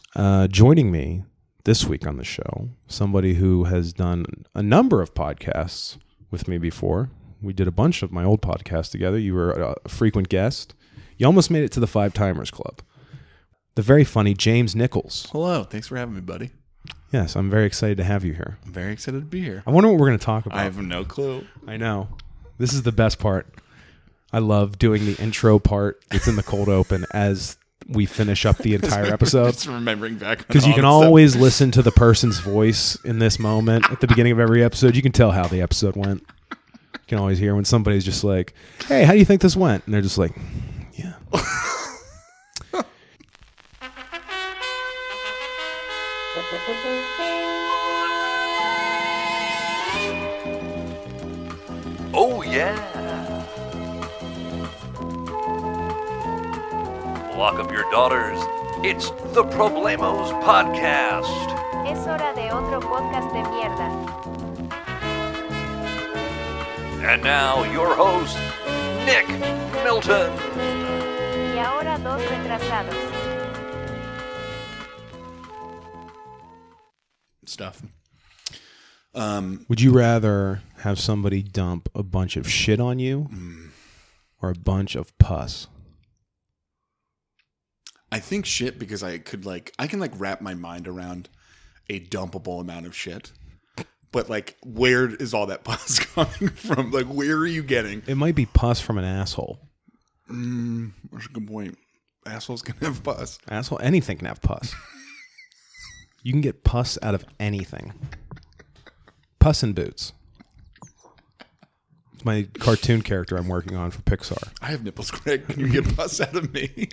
Joining me this week on the show, somebody who has done a number of podcasts with me before. We did a bunch of my old podcasts together. You were a frequent guest. You almost made it to the Five Timers Club. The very funny James Nichols. Hello. Thanks for having me, buddy. Yes, I'm very excited to have you here. I'm very excited to be here. I wonder what we're going to talk about. I have no clue. I know. This is the best part. I love doing the intro part. It's in the cold open as we finish up the entire episode. Just remembering back. Because you can always listen to the person's voice in this moment at the beginning of every episode. You can tell how the episode went. You can always hear when somebody's just like, hey, how do you think this went? And they're just like, yeah. Oh, yeah. Lock up your daughters. It's the Problemos Podcast. Es hora de otro podcast de mierda. And now, your host, Nick Milton. Y ahora dos retrasados. Stuff. Would you rather have somebody dump a bunch of shit on you or a bunch of pus? I think shit because I can wrap my mind around a dumpable amount of shit. But like, where is all that pus coming from? Like, where are you getting? It might be pus from an asshole. That's a good point. Assholes can have pus. Asshole, anything can have pus. You can get pus out of anything. Puss in Boots. It's my cartoon character I'm working on for Pixar. I have nipples, Greg. Can you get pus out of me?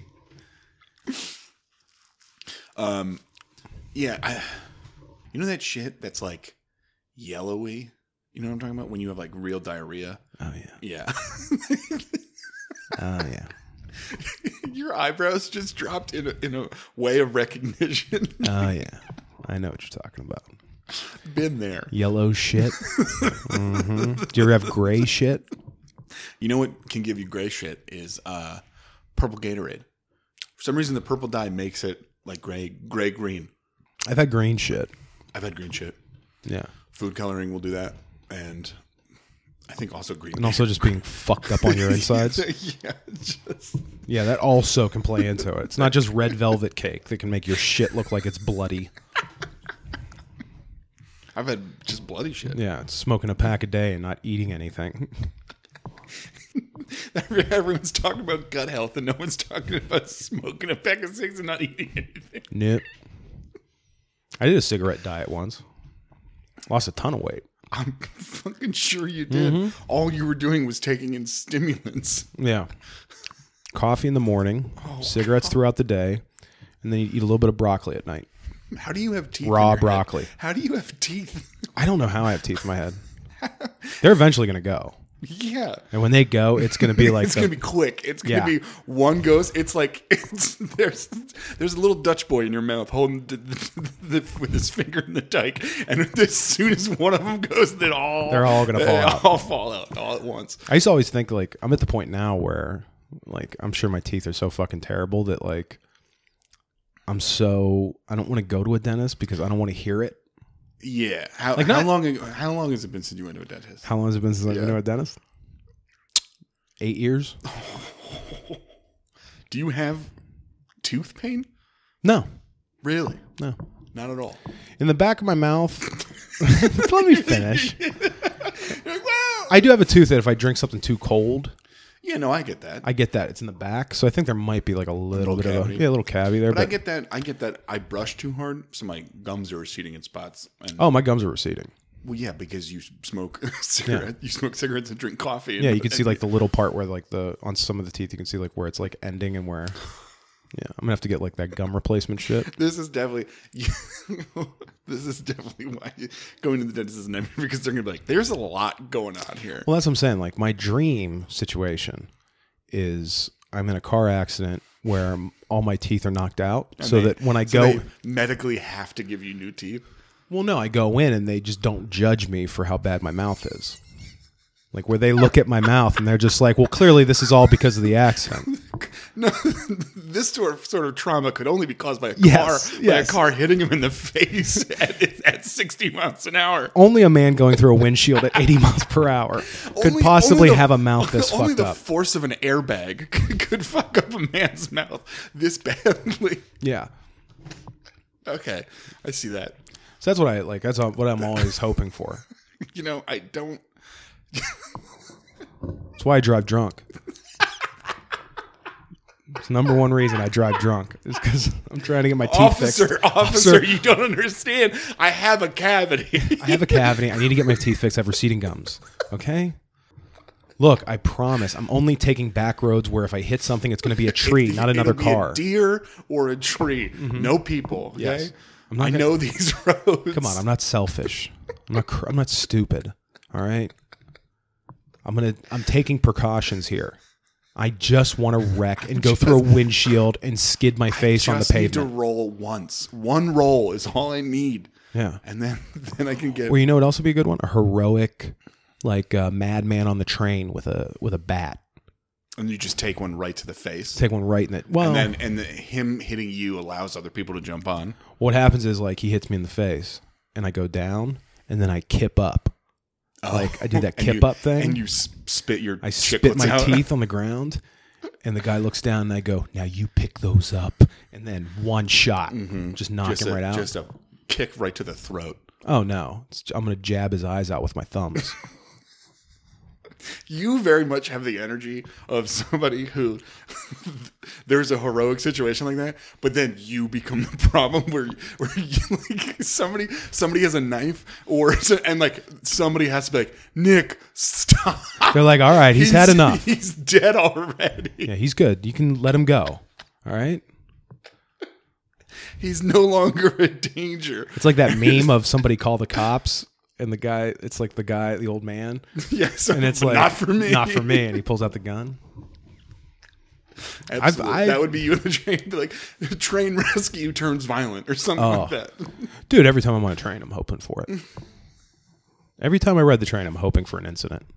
Yeah. You know that shit that's like yellowy? You know what I'm talking about? When you have like real diarrhea? Oh, yeah. Yeah. Oh, yeah. Your eyebrows just dropped in a way of recognition. Oh, yeah. I know what you're talking about. Been there. Yellow shit. Mm-hmm. Do you ever have gray shit? You know what can give you gray shit is purple Gatorade. For some reason, the purple dye makes it like gray-green. I've had green shit. I've had green shit. Yeah. Food coloring will do that. And I think also green. And also just being fucked up on your insides. Yeah, that also can play into it. It's not just red velvet cake that can make your shit look like it's bloody. I've had just bloody shit. Yeah, it's smoking a pack a day and not eating anything. Everyone's talking about gut health and no one's talking about smoking a pack of cigs and not eating anything. Nope. I did a cigarette diet once. Lost a ton of weight. I'm fucking sure you did. Mm-hmm. All you were doing was taking in stimulants. Yeah. Coffee in the morning, cigarettes throughout the day, and then you eat a little bit of broccoli at night. How do you have teeth? Raw in your broccoli. head? How do you have teeth? I don't know how I have teeth in my head. They're eventually going to go. Yeah. And when they go, it's going to be like it's going to be quick. It's going to be one goes. It's like there's a little Dutch boy in your mouth holding with his finger in the dike, and as soon as one of them goes, they're all going to fall out. All fall out all at once. I used to always think like I'm at the point now where like I'm sure my teeth are so fucking terrible that like I don't want to go to a dentist because I don't want to hear it. Yeah. How long has it been since you went to a dentist? How long has it been since I've been to a dentist? 8 years. Do you have tooth pain? No. Really? No. Not at all. In the back of my mouth. Let me finish. You're like, wow. I do have a tooth that if I drink something too cold. Yeah, no, I get that. I get that. It's in the back. So I think there might be like a little bit cavity. of a little cavity there. But I get that. I brush too hard, so my gums are receding in spots. And, oh, my gums are receding. Well, yeah, because you smoke cigarettes. Yeah. You smoke cigarettes and drink coffee. Yeah, you can see like the little part where like on some of the teeth, you can see like where it's like ending and where. Yeah, I'm gonna have to get like that gum replacement shit. This is definitely why going to the dentist is a nightmare, because they're gonna be like, "There's a lot going on here." Well, that's what I'm saying. Like my dream situation is I'm in a car accident where all my teeth are knocked out, so that when I go, they medically have to give you new teeth. Well, no, I go in and they just don't judge me for how bad my mouth is. Like where they look at my mouth and they're just like, well, clearly this is all because of the accident. No, this sort of trauma could only be caused by a Yes. car hitting him in the face at 60 miles an hour. Only a man going through a windshield at 80 miles per hour could possibly have a mouth this Only fucked the up. force of an airbag could fuck up a man's mouth this badly. Yeah. Okay, I see that. So that's what I like. That's what I'm always hoping for. You know, I don't. That's why I drive drunk. It's number one reason I drive drunk is because I'm trying to get my teeth fixed. Officer, you don't understand. I have a cavity. I have a cavity. I need to get my teeth fixed. I have receding gums. Okay? Look, I promise. I'm only taking back roads where if I hit something, it's going to be a tree, not another It'll be car. a deer or a tree. No people. Okay? Yes. I know these roads. Come on, I'm not selfish. I'm not stupid. All right? I'm taking precautions here. I just want to wreck and go through a windshield and skid my face on the Just need to pavement. roll once. One roll is all I need. Yeah. And then I can get. Well, you know what else would be a good one? A heroic, like madman on the train with a bat. And you just take one right to the face. Take one right in it. Well, And then him hitting you allows other people to jump on. what happens is like he hits me in the face, and I go down, and then I kip up. Like I do that kip up thing, and you spit your. I spit chiclets my out. teeth on the ground, and the guy looks down, and I go, "Now you pick those up," and then one shot, just knock him right out. Just a kick right to the throat. Oh no, I'm gonna jab his eyes out with my thumbs. You very much have the energy of somebody who there's a heroic situation like that, but then you become the problem where you, like somebody has a knife and like somebody has to be like, Nick, stop. They're like, "All right, he's had enough. He's dead already. Yeah, he's good. You can let him go. All right." He's no longer a danger." It's like that meme of somebody call the cops. And the guy, it's like the old man. Yes, And it's but like, not for me. Not for me. And he pulls out the gun. Absolutely. That would be you in the train. Be like, train rescue turns violent or something like that. Dude, every time I'm on a train, I'm hoping for it. Every time I ride the train, I'm hoping for an incident.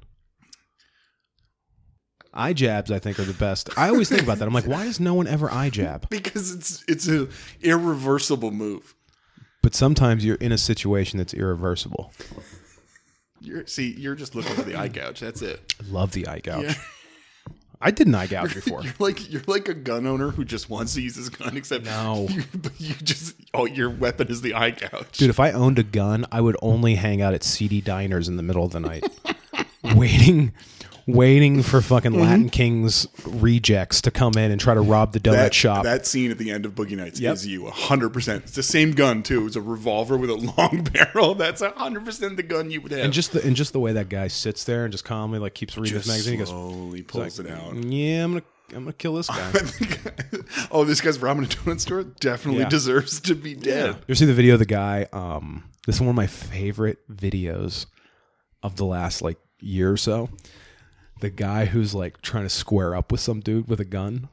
Eye jabs, I think, are the best. I always think about that. I'm like, why does no one ever eye jab? Because it's an irreversible move. But sometimes you're in a situation that's irreversible. You're just looking for the eye gouge. That's it. I love the eye gouge. Yeah. I did an eye gouge before. You're like a gun owner who just wants to use his gun, except No. your weapon is the eye gouge. Dude, if I owned a gun, I would only hang out at seedy diners in the middle of the night, waiting for fucking Latin Kings rejects to come in and try to rob the donut shop. That scene at the end of Boogie Nights is you 100%. It's the same gun too. It's a revolver with a long barrel. That's 100% the gun you would have. And just the way that guy sits there and just calmly like keeps reading his magazine. He goes, slowly pulls it out. "Yeah, I'm gonna kill this guy." Oh, this guy's robbing a donut store? Definitely Yeah. deserves to be dead. You ever see the video of the guy? This is one of my favorite videos of the last like year or so. The guy who's like trying to square up with some dude with a gun.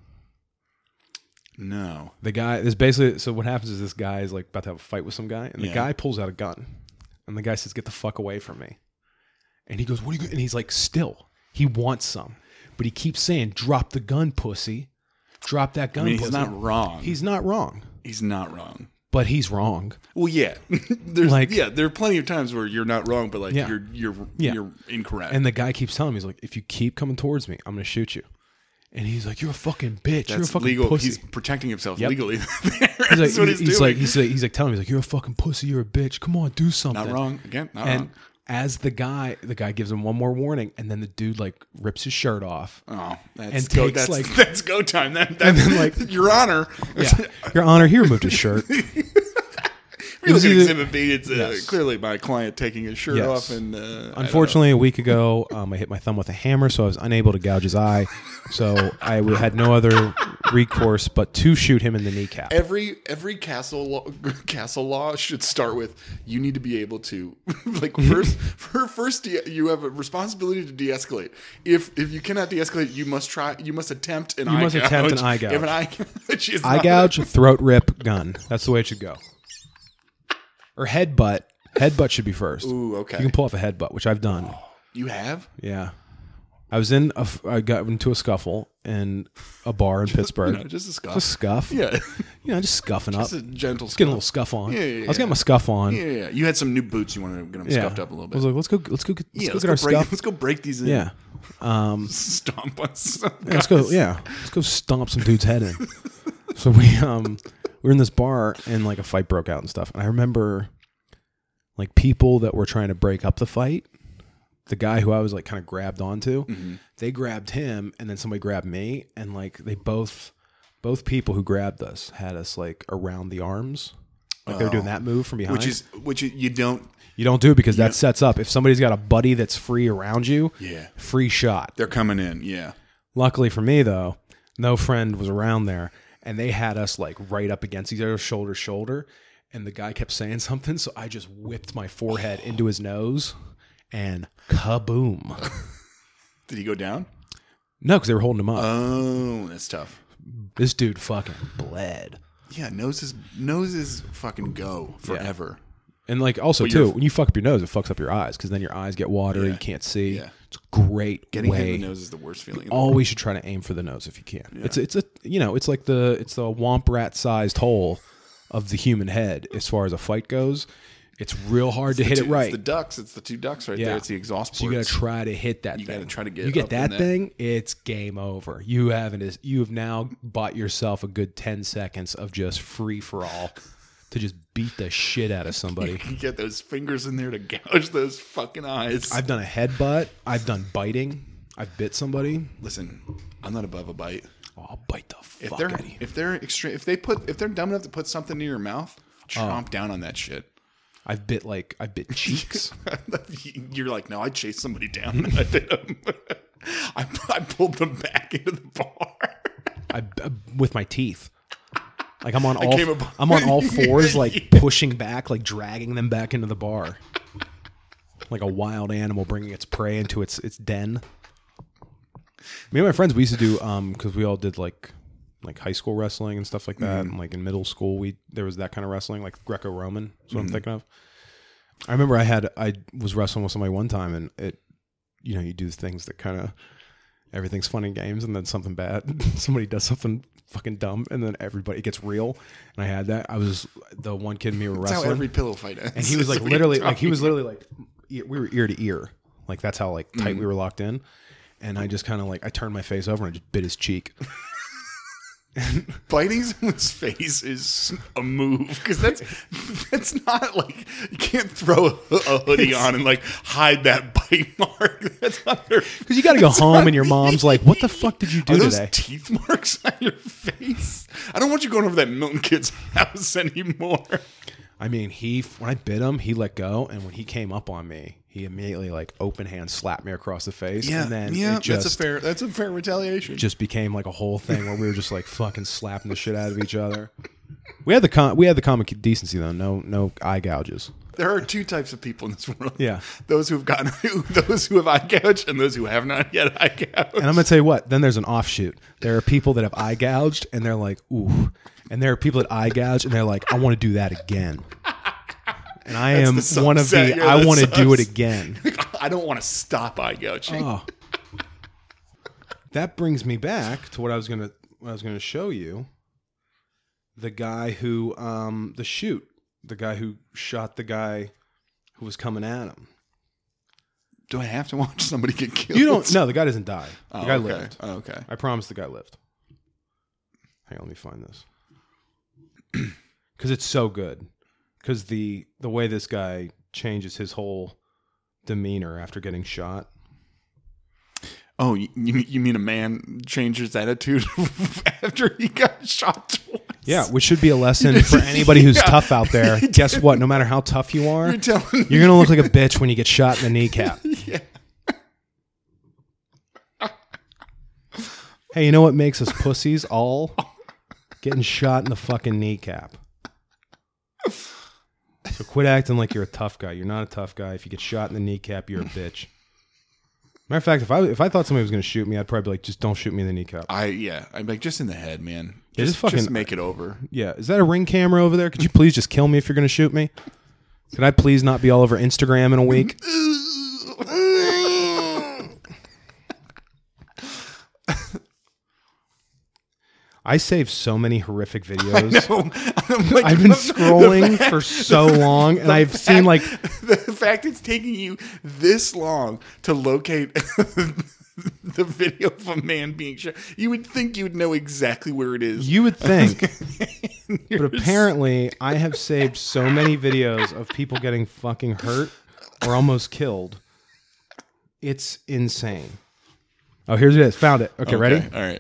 No. The guy is basically, so what happens is this guy is like about to have a fight with some guy, and the guy pulls out a gun, and the guy says, "Get the fuck away from me." And he goes, "What are you?" And he's like, still, he wants some, but he keeps saying, "Drop the gun, pussy. Drop that gun." I mean, pussy. he's not wrong. He's not wrong, He's not wrong. but he's wrong. Well, yeah. There are plenty of times where you're not wrong, but like you're incorrect. And the guy keeps telling me, he's like, "If you keep coming towards me, I'm gonna shoot you." And he's like, "You're a fucking bitch. You're a that's fucking legal. pussy." He's protecting himself Yep. legally. He's like, he's like telling me, he's like, "You're a fucking pussy. You're a bitch. Come on, do something." Not wrong. Again, not And wrong. as the guy gives him one more warning, and then the dude like rips his shirt off. Oh, and takes, like- that's go time. That, And then, like- Your Honor. Yeah, Your Honor, he removed his shirt. If you look at either- Exhibit B, it's Yes. clearly my client taking his shirt Yes. off. And Unfortunately, a week ago, I hit my thumb with a hammer, so I was unable to gouge his eye. So I had no other recourse but to shoot him in the kneecap. every castle law should start with you need to be able to like first you have a responsibility to de-escalate. If you cannot de-escalate, you must attempt an eye gouge. attempt an eye gouge. If an eye gouge is Eye not- gouge, throat rip, gun. That's the way it should go. Or headbutt. Headbutt should be first. Ooh, okay. You can pull off a headbutt, which I've done. You have? Yeah. I got into a scuffle in a bar in Pittsburgh. Just a scuff. Just scuff. Yeah. Just scuffing up. Just a gentle Just getting a scuff. little scuff on. Yeah. I was getting my scuff on. Yeah. You had some new boots. You wanted to get them scuffed up a little bit. I was like, let's go get our break, stuff. Let's go break these in. Yeah. Stomp on some Let's go. Yeah. Let's go stomp some dude's head in. So we were in this bar and like a fight broke out and stuff. And I remember like people that were trying to break up the fight. The guy who I was like kind of grabbed onto, they grabbed him, and then somebody grabbed me, and like they both people who grabbed us had us like around the arms, like they're doing that move from behind, which you don't do because that sets up if somebody's got a buddy that's free around you, free shot. They're coming in, yeah. Luckily for me though, no friend was around there, and they had us like right up against each other, shoulder to shoulder, and the guy kept saying something, so I just whipped my forehead into his nose. And kaboom. Did he go down? No, because they were holding him up. Oh, that's tough. This dude fucking bled. Yeah, noses fucking go forever. Yeah. And like also too, when you fuck up your nose, it fucks up your eyes because then your eyes get watery, you can't see. Yeah. It's a great Getting way. hit in the nose is the worst feeling. Always should try to aim for the nose if you can. Yeah. It's like the womp rat sized hole of the human head as far as a fight goes. It's real hard to hit it right. It's the ducts. It's the two ducts right there. It's the exhaust ports. So you got to try to hit that thing. You got to try to get You get that thing, it's game over. You have now bought yourself a good 10 seconds of just free for all to just beat the shit out of somebody. You can get those fingers in there to gouge those fucking eyes. I've done a headbutt. I've done biting. I've bit somebody. Listen, I'm not above a bite. Oh, I'll bite the fuck out of you. If they're dumb enough to put something in your mouth, chomp down on that shit. I've bit cheeks. You're like, no, I chased somebody down and I bit them. I pulled them back into the bar. With my teeth. Like I'm on all fours, like pushing back, like dragging them back into the bar. Like a wild animal bringing its prey into its den. Me and my friends, we used to do, because we all did like high school wrestling and stuff like that. And like in middle school, there was that kind of wrestling, like Greco-Roman. That's what I'm thinking of. I remember I was wrestling with somebody one time, and it, you do things that kind of, everything's fun and games, and then something bad, somebody does something fucking dumb, and then everybody gets real. And I had that. I was the one kid and me were wrestling. That's how every pillow fight ends. And he was like literally we were ear to ear, like that's how like tight we were locked in. And I just kind of I turned my face over and I just bit his cheek. Biting someone's face is a move because that's not like you can't throw a hoodie on and like hide that bite mark. That's not because you got to go home and your mom's like, "What the fuck did you do those today?" Teeth marks on your face. I don't want you going over that Milton kid's house anymore. I mean, when I bit him, he let go, and when he came up on me, he immediately open hand slapped me across the face. Yeah, and then that's a fair retaliation. Just became like a whole thing where we were just like fucking slapping the shit out of each other. We had the comic decency though, no eye gouges. There are two types of people in this world. Yeah, those who have eye gouged and those who have not yet eye gouged. And I'm gonna tell you what. Then there's an offshoot. There are people that have eye gouged and they're like, ooh. And there are people that eye gouge and they're like, I want to do that again. And I am one of the, I want to do it again. I don't want to stop eye gouging. Oh. That brings me back to what I was gonna show you. The guy who, the guy who shot the guy who was coming at him. Do I have to watch somebody get killed? You don't. No, the guy doesn't die. The guy lived. Oh, okay. I promise the guy lived. Hang on, let me find this. Because it's so good. Because the way this guy changes his whole demeanor after getting shot. Oh, you mean a man changed his attitude after he got shot twice? Yeah, which should be a lesson for anybody who's tough out there. Guess what? No matter how tough you are, you're going to look like a bitch when you get shot in the kneecap. Yeah. Hey, you know what makes us pussies all? Getting shot in the fucking kneecap. So quit acting like you're a tough guy. You're not a tough guy. If you get shot in the kneecap, you're a bitch. Matter of fact, if I thought somebody was going to shoot me, I'd probably be like, just don't shoot me in the kneecap. I'm like, just in the head, man. Just make it over. Yeah. Is that a Ring camera over there? Could you please just kill me if you're going to shoot me? Could I please not be all over Instagram in a week? I save so many horrific videos. Like, I've been scrolling for so long, and I've seen like the fact it's taking you this long to locate the video of a man being shot. You would think you would know exactly where it is. you would think, but apparently I have saved so many videos of people getting fucking hurt or almost killed. It's insane. Oh, here's it is. Found it. Okay, ready? All right.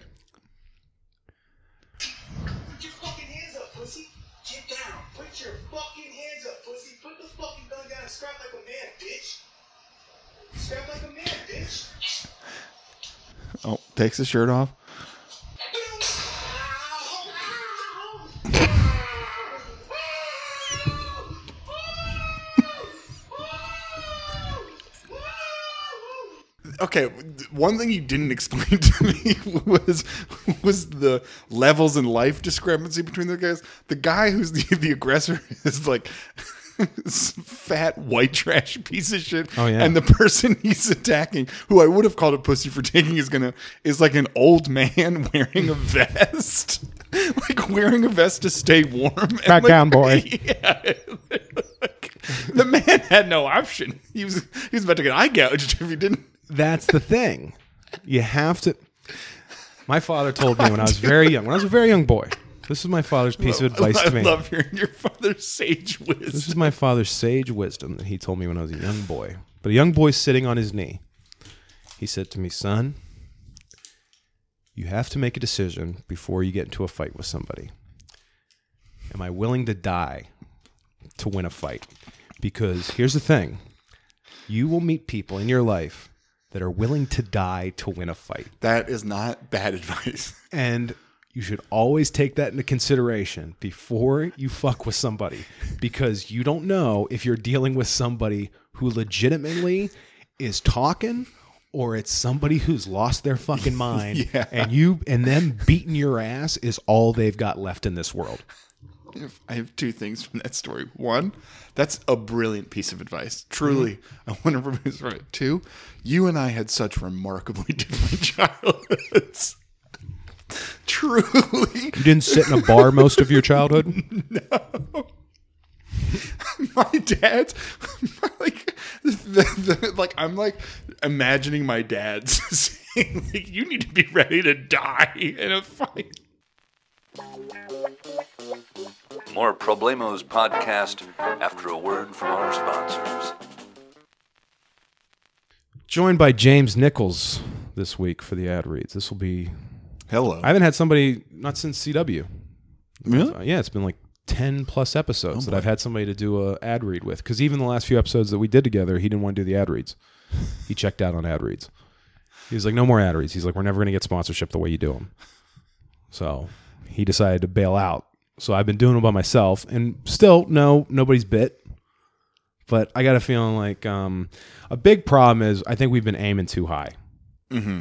Put your fucking hands up, pussy. Get down. Put your fucking hands up, pussy. Put the fucking gun down and scrap like a man, bitch. Scrap like a man, bitch. Oh, takes the shirt off. Okay, one thing you didn't explain to me was the levels and life discrepancy between the guys. The guy who's the aggressor is like fat white trash piece of shit. Oh, yeah. And the person he's attacking, who I would have called a pussy for taking, is like an old man wearing a vest. Like wearing a vest to stay warm. Back down, boy. Yeah. The man had no option. He was about to get eye gouged if he didn't. That's the thing. You have to. My father told me when I was very young, when I was a very young boy. This is my father's piece of advice to me. I love hearing your father's sage This wisdom. is my father's sage wisdom that he told me when I was a young boy. But a young boy sitting on his knee. He said to me, son, you have to make a decision before you get into a fight with somebody. Am I willing to die to win a fight? Because here's the thing. You will meet people in your life that are willing to die to win a fight. That is not bad advice. And you should always take that into consideration before you fuck with somebody, because you don't know if you're dealing with somebody who legitimately is talking or it's somebody who's lost their fucking mind. Yeah. And them beating your ass is all they've got left in this world. I have two things from that story. One, that's a brilliant piece of advice. Truly, I wonder if everybody's right. Two, you and I had such remarkably different childhoods. Truly. You didn't sit in a bar most of your childhood? No. My dad's like I'm like imagining my dad saying like, you need to be ready to die in a fight. More Problemos podcast after a word from our sponsors. Joined by James Nichols this week for the ad reads. This will be... Hello. I haven't had somebody, not since CW. Really? Yeah, it's been like 10 plus episodes that I've had somebody to do a ad read with. Because even the last few episodes that we did together, he didn't want to do the ad reads. He checked out on ad reads. He was like, no more ad reads. He's like, we're never going to get sponsorship the way you do them. So he decided to bail out. So I've been doing them by myself. And still, nobody's bit. But I got a feeling like a big problem is I think we've been aiming too high. Mm-hmm.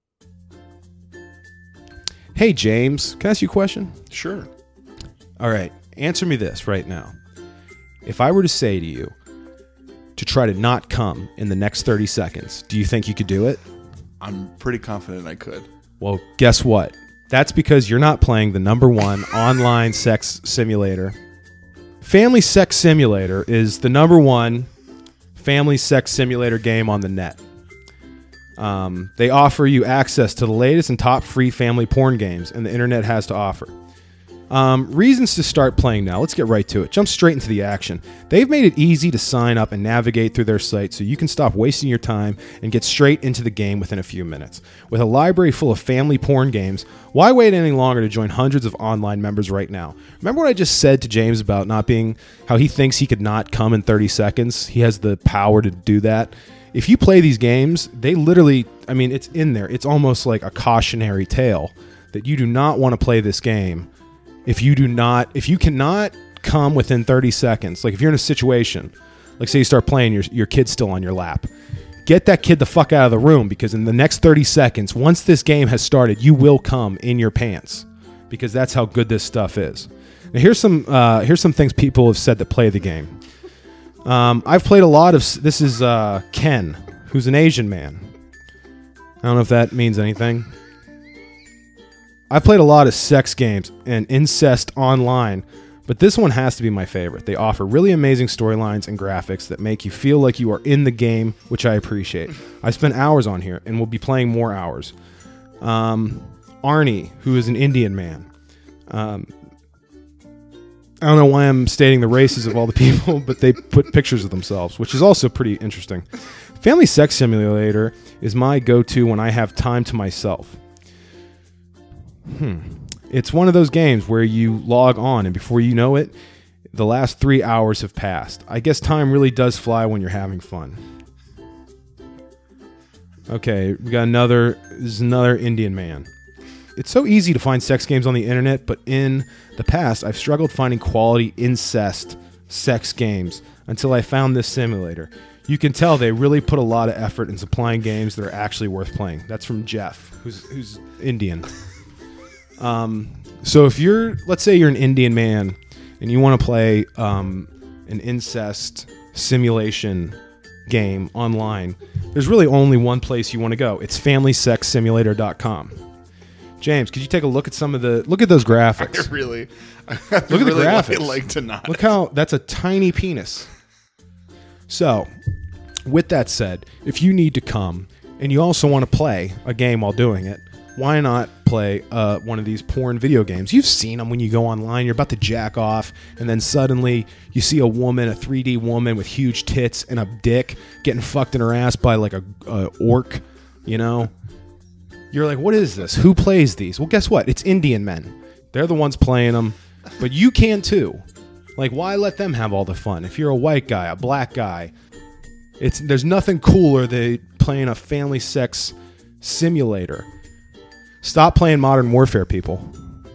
Hey, James, can I ask you a question? Sure. All right, answer me this right now. If I were to say to you to try to not come in the next 30 seconds, do you think you could do it? I'm pretty confident I could. Well, guess what? That's because you're not playing the #1 online sex simulator. Family Sex Simulator is the #1 family sex simulator game on the net. They offer you access to the latest and top free family porn games and the internet has to offer. Reasons to start playing now. Let's get right to it. Jump straight into the action. They've made it easy to sign up and navigate through their site so you can stop wasting your time and get straight into the game within a few minutes. With a library full of family porn games, why wait any longer to join hundreds of online members right now? Remember what I just said to James about not being, how he thinks he could not come in 30 seconds? He has the power to do that. If you play these games, they literally, I mean, it's in there. It's almost like a cautionary tale that you do not want to play this game if you cannot come within 30 seconds. Like if you're in a situation, like say you start playing, your kid's still on your lap. Get that kid the fuck out of the room, because in the next 30 seconds, once this game has started, you will come in your pants, because that's how good this stuff is. Now here's some things people have said that play the game. I've played a lot of... This is Ken, who's an Asian man. I don't know if that means anything. I've played a lot of sex games and incest online, but this one has to be my favorite. They offer really amazing storylines and graphics that make you feel like you are in the game, which I appreciate. I spent hours on here and will be playing more hours. Arnie, who is an Indian man. I don't know why I'm stating the races of all the people, but they put pictures of themselves, which is also pretty interesting. Family Sex Simulator is my go-to when I have time to myself. It's one of those games where you log on, and before you know it, the last 3 hours have passed. I guess time really does fly when you're having fun. Okay, we got another Indian man. It's so easy to find sex games on the internet, but in the past, I've struggled finding quality incest sex games until I found this simulator. You can tell they really put a lot of effort in supplying games that are actually worth playing. That's from Jeff, who's Indian. So if let's say you're an Indian man and you want to play an incest simulation game online, there's really only one place you want to go. It's FamilySexSimulator.com. James, could you take a look at look at those graphics? Look at the graphics. Like to not. Look how that's a tiny penis. So, with that said, if you need to come and you also want to play a game while doing it, why not play one of these porn video games? You've seen them when you go online. You're about to jack off, and then suddenly you see a woman, a 3D woman with huge tits and a dick getting fucked in her ass by like a orc, you know? You're like, what is this? Who plays these? Well, guess what? It's Indian men. They're the ones playing them, but you can too. Like, why let them have all the fun? If you're a white guy, a black guy, there's nothing cooler than playing a family sex simulator. Stop playing Modern Warfare, people.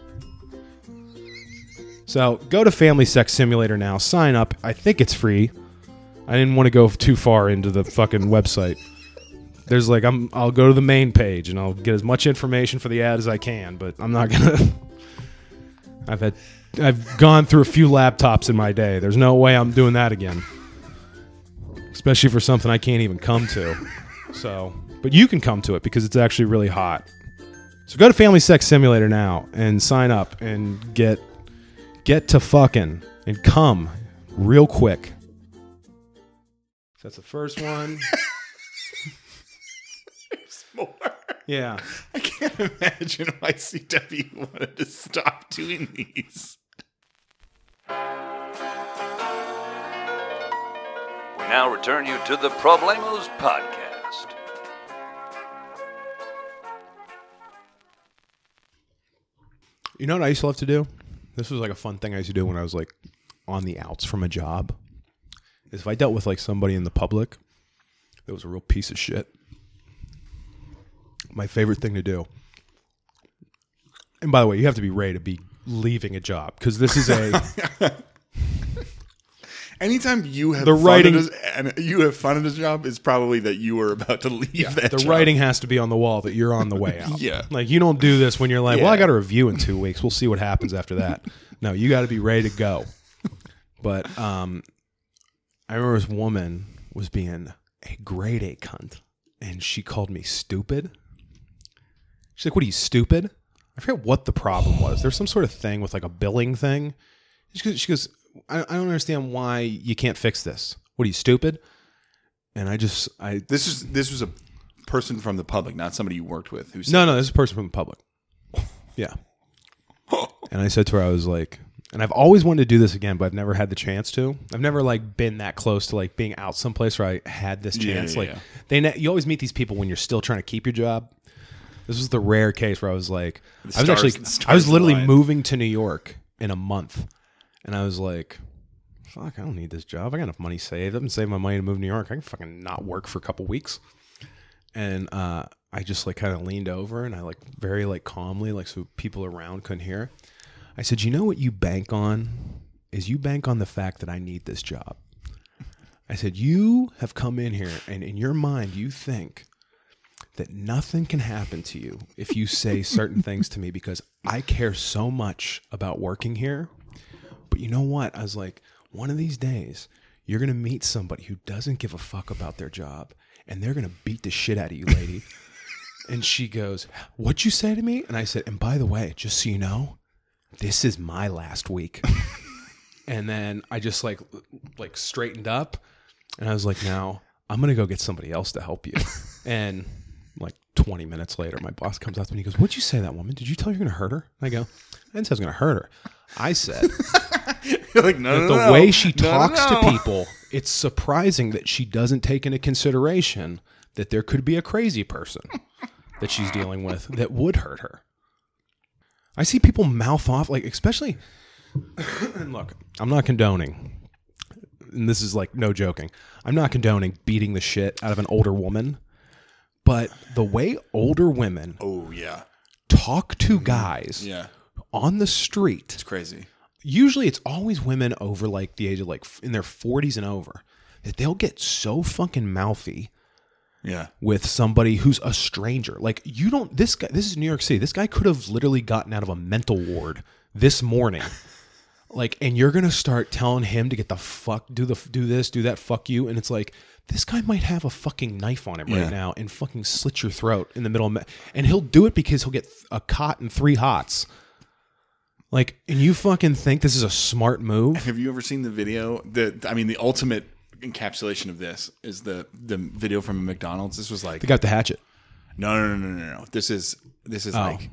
So go to Family Sex Simulator now. Sign up. I think it's free. I didn't want to go too far into the fucking website. There's like, I'll go to the main page and I'll get as much information for the ad as I can, but I'm not gonna. I've gone through a few laptops in my day. There's no way I'm doing that again, especially for something I can't even come to. So, but you can come to it because it's actually really hot. So go to Family Sex Simulator now and sign up and get to fucking and come real quick. So that's the first one. There's more. Yeah. I can't imagine why CW wanted to stop doing these. We now return you to the Problemos Podcast. You know what I used to love to do? This was like a fun thing I used to do when I was like on the outs from a job. Is if I dealt with like somebody in the public that was a real piece of shit. My favorite thing to do. And by the way, you have to be ready to be leaving a job because this is a. Anytime you have the writing and you have fun at a job is probably that you are about to leave that the job. writing has to be on the wall that you're on the way out. Yeah. Like you don't do this when you're like, Yeah. well, I got a review in 2 weeks. We'll see what happens after that. No, you got to be ready to go. But I remember this woman was being a grade A cunt, and she called me stupid. She's like, "What are you, stupid?" I forget what the problem was. There's some sort of thing with like a billing thing. She goes, I don't understand why you can't fix this. What are you, stupid? And this was a person from the public, not somebody you worked with. Who said No, this is a person from the public. Yeah. And I said to her, I was like, and I've always wanted to do this again, but I've never had the chance to. I've never like been that close to like being out someplace where I had this chance. You always meet these people when you're still trying to keep your job. This was the rare case where I was like, I was literally moving to New York in a month. And I was like, fuck, I don't need this job. I got enough money saved. I've been saving my money to move to New York. I can fucking not work for a couple weeks. And I just like kind of leaned over and I like very like calmly, like so people around couldn't hear. I said, you know what you bank on? Is you bank on the fact that I need this job. I said, you have come in here and in your mind you think that nothing can happen to you if you say certain things to me because I care so much about working here. But you know what? I was like, one of these days, you're going to meet somebody who doesn't give a fuck about their job, and they're going to beat the shit out of you, lady. And she goes, "What'd you say to me?" And I said, "And by the way, just so you know, this is my last week." And then I just like straightened up, and I was like, "Now I'm gonna go get somebody else to help you." And like 20 minutes later, my boss comes up to me and he goes, "What'd you say to that woman? Did you tell her you're gonna hurt her?" And I go, "I didn't say I was gonna hurt her. I said You're like, no, that the way she talks no. to people, it's surprising that she doesn't take into consideration that there could be a crazy person that she's dealing with that would hurt her." I see people mouth off, like, especially, and look, I'm not condoning, and this is like no joking, I'm not condoning beating the shit out of an older woman, but the way older women Oh, yeah. talk to guys Yeah. on the street, It's crazy. usually it's always women over like the age of like in their 40s and over, that they'll get so fucking mouthy Yeah. with somebody who's a stranger. Like, you don't, this is New York City. This guy could have literally gotten out of a mental ward this morning. Like, and you're going to start telling him to get the fuck, do this, do that, fuck you. And it's like, this guy might have a fucking knife on him Yeah. right now and fucking slit your throat in the middle of, and he'll do it because he'll get a cot and 3 hots. Like, and you fucking think this is a smart move? Have you ever seen the video? The ultimate encapsulation of this is the video from McDonald's. This was like They got the hatchet. no. This is Oh. like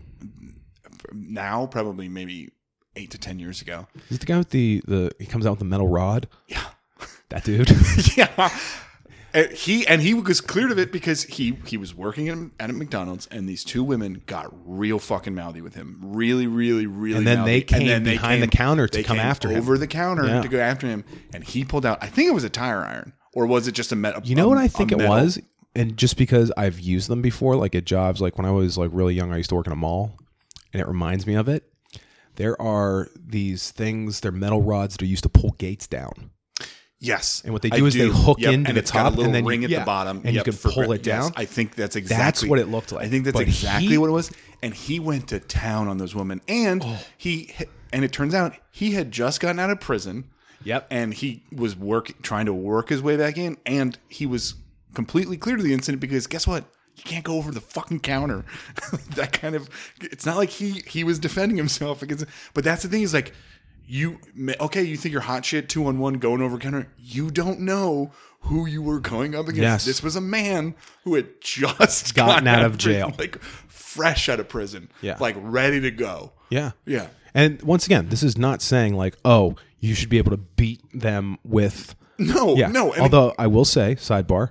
now probably maybe 8 to 10 years ago. Is it the guy with the he comes out with the metal rod? Yeah. That dude. Yeah. And he was cleared of it because he was working at a McDonald's, and these 2 women got real fucking mouthy with him. Really, really, really And then mouthy. they came behind the counter to they come came after him. over the counter Yeah. to go after him, and he pulled out, I think it was a tire iron, or was it just a metal? You know what I think it was? And just because I've used them before, like at jobs, like when I was like really young, I used to work in a mall, and it reminds me of it. There are these things, they're metal rods that are used to pull gates down. Yes. And what they do is they hook into and the it's got top, a little and then ring at yeah, the bottom, and you can for pull grip. it down. Yes, I think that's exactly what it looked like. I think that's But exactly he- what it was. And he went to town on those women, and and it turns out he had just gotten out of prison. Yep. And he was trying to work his way back in, and he was completely clear to the incident because guess what? You can't go over the fucking counter. That kind of, it's not like he was defending himself against, but that's the thing is like, you think you're hot shit 2-on-1 going over counter. You don't know who you were going up against. Yes. This was a man who had just Gotten out of prison, jail. like fresh out of prison, Yeah. like ready to go. Yeah. Yeah. And once again, this is not saying like, oh, you should be able to beat them with. No, Yeah. no. And Although I will say, sidebar,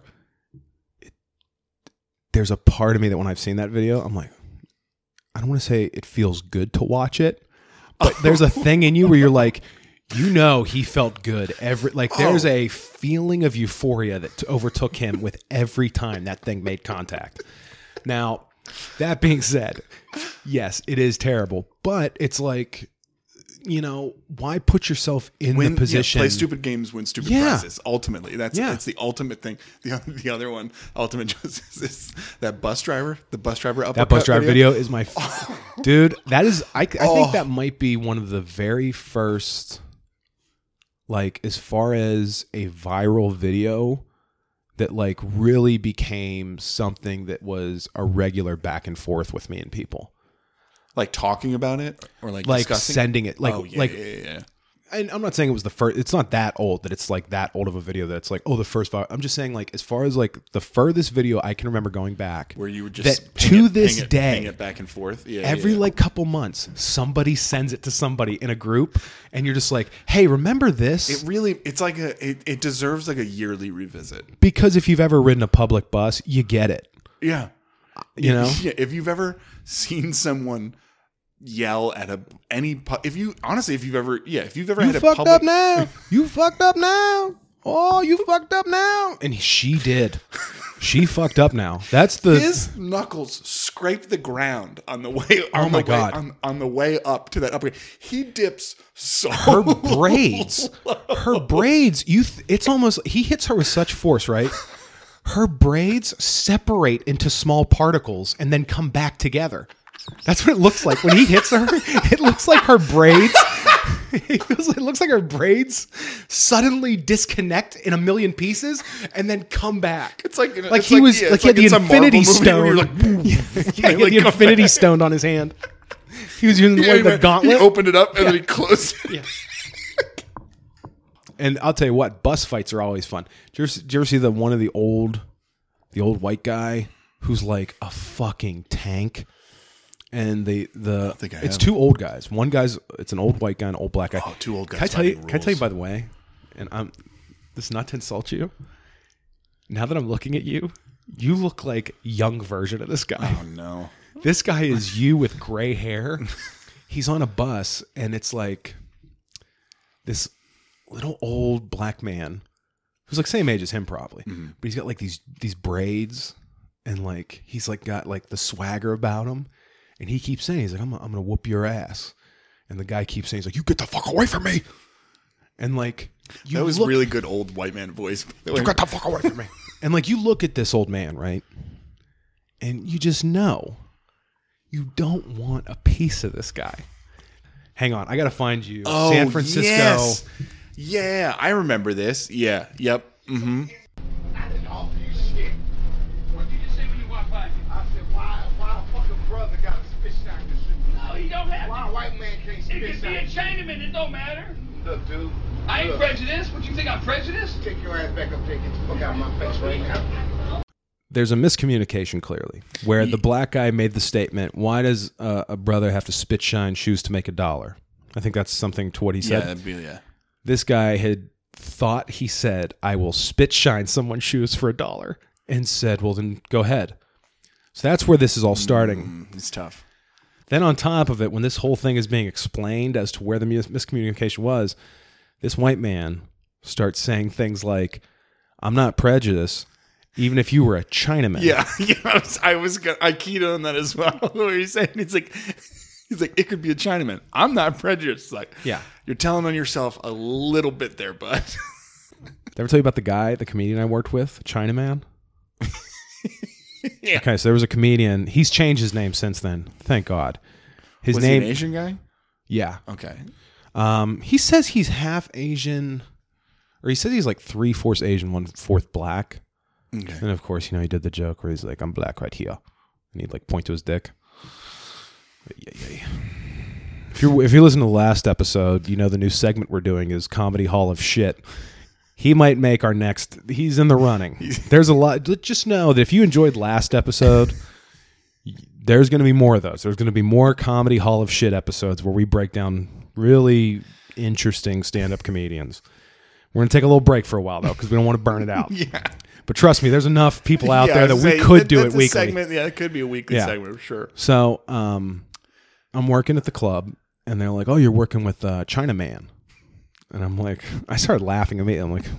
there's a part of me that when I've seen that video, I'm like, I don't want to say it feels good to watch it, but there's a thing in you where you're like, you know, he felt good there's a feeling of euphoria that overtook him with every time that thing made contact. Now, that being said, yes, it is terrible, but it's like, you know, why put yourself in the position? Play stupid games, win stupid Yeah. prizes. Ultimately, that's the ultimate thing. The other one, ultimate justice, is that bus driver. The bus driver uppercut. That bus driver video is my dude. That is, I think that might be one of the very first, like, as far as a viral video that like really became something that was a regular back and forth with me and people. Like talking about it or like discussing? Sending it, like, yeah. And I'm not saying it was the first. It's not that old that it's like that old of a video that it's like, oh, the first. I'm just saying, like, as far as like the furthest video I can remember going back, Where you would just that to this day, ping it back and forth. Yeah, every yeah. like couple months, somebody sends it to somebody in a group, and you're just like, hey, remember this? It's like it deserves like a yearly revisit. Because if you've ever ridden a public bus, you get it. Yeah, You know? Yeah, if you've ever seen someone yell at if you've ever You had a fucked public up now. You fucked up now. Oh, you fucked up now. And she did. She fucked up now. That's the his knuckles scrape the ground on the way. On my the God. Way, on the way up to that upgrade, he dips so her braids. Her braids. It's almost he hits her with such force, right? Her braids separate into small particles and then come back together. That's what it looks like when he hits her. It looks like her braids. it looks like her braids suddenly disconnect in a million pieces and then come back. It's like he had it's the a Marvel Infinity movie where Stone. you're like, He had the Infinity Stone on his hand. He was using the gauntlet. He opened it up and then he closed it. Yeah. And I'll tell you what, bus fights are always fun. Did you ever see the old white guy who's like a fucking tank? And it's two old guys. One guy's it's an old white guy, and an old black guy. Oh, two old guys. Can I tell you by the way? And this is not to insult you. Now that I'm looking at you, you look like a young version of this guy. Oh no. This guy is you with gray hair. He's on a bus, and it's like this little old black man who's like same age as him probably, but he's got like these braids, and like he's like got like the swagger about him, and he keeps saying, he's like, I'm gonna whoop your ass, and the guy keeps saying, he's like, you get the fuck away from me, and like that was really good old white man voice. You get the fuck away from me, and like you look at this old man, right, and you just know you don't want a piece of this guy. Hang on, I gotta find you San Francisco. Yes. Yeah, I remember this. Yeah, yep. Mm-hmm. I didn't offer you shit. What did you say when you walked by me? I said, why a fucking brother got a spit shine to shoot? No, he don't have Why to. a white man can't It spit could be a shine? Chinaman. It don't matter. Look, dude. I ain't look, prejudiced. What you think I'm prejudiced? Take your ass back up there. Get the fuck out of my face right now. There's a miscommunication clearly where the black guy made the statement, why does a brother have to spit shine shoes to make $1? I think that's something to what he said. Yeah. This guy had thought he said, I will spit shine someone's shoes for $1, and said, well, then go ahead. So that's where this is all starting. It's tough. Then on top of it, when this whole thing is being explained as to where the miscommunication was, this white man starts saying things like, I'm not prejudiced, even if you were a Chinaman. Yeah, I keyed on that as well. What he's saying, he's like, it could be a Chinaman. I'm not prejudiced. Like, Yeah. you're telling on yourself a little bit there, bud. Did I ever tell you about the comedian I worked with, Chinaman? Yeah. Okay, so there was a comedian. He's changed his name since then. Thank God. His Was name, he an Asian guy? yeah. Okay. He says he's half Asian, or he says he's like 3/4 Asian, 1/4 black. Okay. And of course, he did the joke where he's like, "I'm black right here," and he'd like point to his dick. Yeah. If you listen to the last episode, the new segment we're doing is Comedy Hall of Shit. He might make our next. He's in the running. There's a lot. Just know that if you enjoyed last episode, there's going to be more of those. There's going to be more Comedy Hall of Shit episodes where we break down really interesting stand-up comedians. We're going to take a little break for a while, though, because we don't want to burn it out. Yeah. But trust me, there's enough people out there that we could do it weekly. Segment, yeah, it could be a weekly Yeah. segment for sure. So I'm working at the club, and they're like, "Oh, you're working with Chinaman," and I'm like, I started laughing at me. I'm like,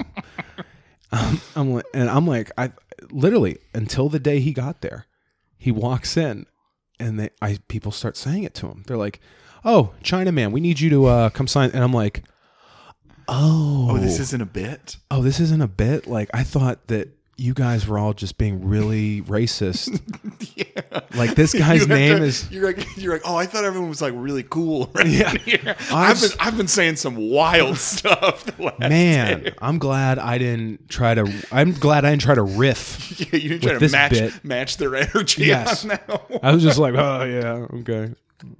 I'm like, I literally until the day he got there, he walks in, and people start saying it to him. They're like, "Oh, Chinaman, we need you to come sign," and I'm like, "Oh, this isn't a bit." Oh, this isn't a bit. Like I thought that you guys were all just being really racist. Yeah. Like this guy's name is. You're like, oh, I thought everyone was like really cool. Right Yeah. here. I've been saying some wild stuff. The last Man, day. I'm glad I didn't try to riff. Yeah, you didn't try with to this bit. match their energy. Yes. On now. I was just like, oh yeah, okay.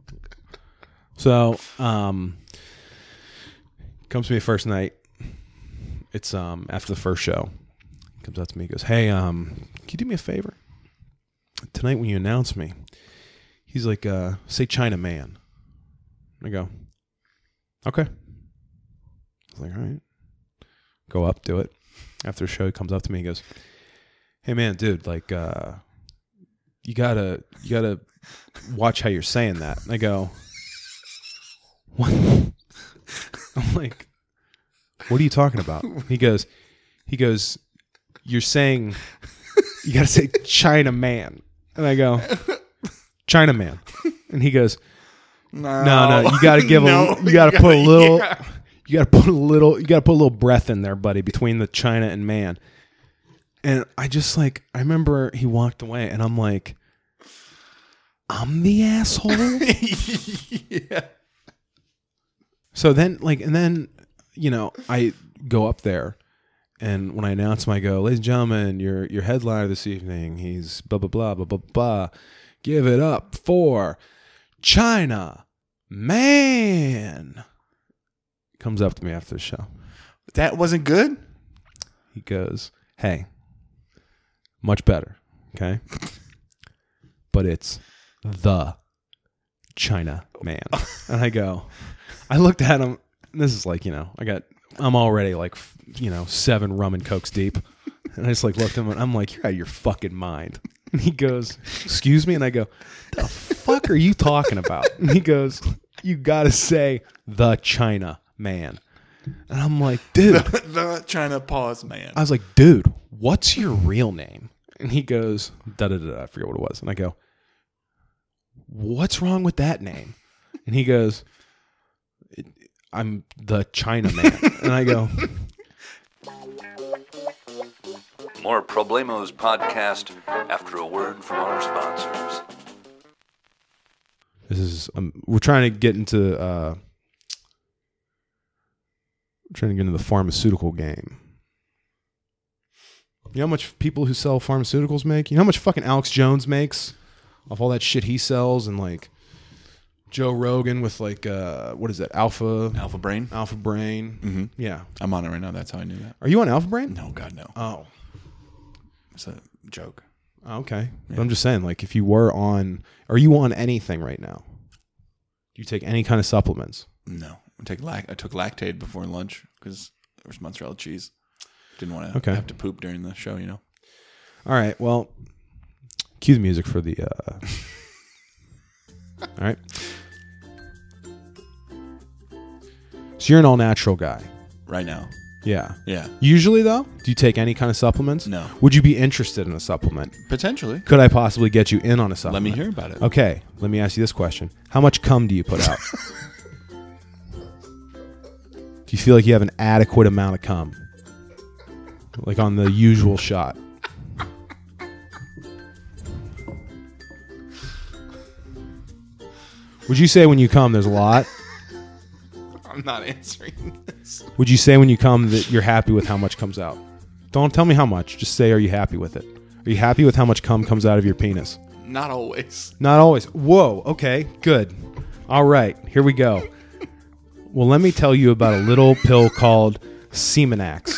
So, comes to me first night. It's after the first show. Comes up to me, he goes, "Hey, can you do me a favor? Tonight when you announce me," he's like, "Say Chinaman." I go, "Okay." I was like, "All right." Go up, do it. After the show, he comes up to me, he goes, "Hey man, dude, like you gotta watch how you're saying that." And I go, "What?" I'm like, "What are you talking about?" He goes, "You're saying you gotta say Chinaman." And I go, "Chinaman." And he goes, No, you gotta give you gotta put a little you gotta put a little breath in there, buddy, between the China and man. And I just I remember he walked away and I'm like, I'm the asshole? Yeah. So then, and then, I go up there, and when I announce him, I go, ladies and gentlemen, your headliner this evening, he's blah, blah, blah, blah, blah, blah. Give it up for China Man. Comes up to me after the show. That wasn't good? He goes, hey, much better, okay? But it's the China Man. And I looked at him, and this is I'm already 7 rum and cokes deep. And I just looked at him, and I'm like, you're out of your fucking mind. And he goes, excuse me? And I go, the fuck are you talking about? And he goes, you got to say the China Man. And I'm like, dude. The China Pause Man. I was like, dude, what's your real name? And he goes, da-da-da-da, I forget what it was. And I go, what's wrong with that name? And he goes, I'm the China Man. And I go, More Problemos podcast after a word from our sponsors. this is, we're trying to get into the pharmaceutical game. You know how much people who sell pharmaceuticals make? You know how much fucking Alex Jones makes off all that shit he sells, and Joe Rogan with what is that? Alpha Brain? Alpha Brain. Mm-hmm. Yeah. I'm on it right now. That's how I knew that. Are you on Alpha Brain? No, God, no. Oh. It's a joke. Okay. Yeah. But I'm just saying, if you were on, are you on anything right now? Do you take any kind of supplements? No. I took Lactaid before lunch because there was mozzarella cheese. Didn't want to have to poop during the show, All right. Well, cue the music for the... All right. So you're an all-natural guy. Right now. Yeah. Yeah. Usually, though, do you take any kind of supplements? No. Would you be interested in a supplement? Potentially. Could I possibly get you in on a Let supplement? me hear about it. Okay. Let me ask you this question. How much cum do you put out? Do you feel like you have an adequate amount of cum? On the usual shot? Would you say when you come, there's a lot? I'm not answering this. Would you say when you come that you're happy with how much comes out? Don't tell me how much. Just say, are you happy with it? Are you happy with how much cum comes out of your penis? Not always. Not always. Whoa. Okay. Good. All right. Here we go. Well, let me tell you about a little pill called Semenax.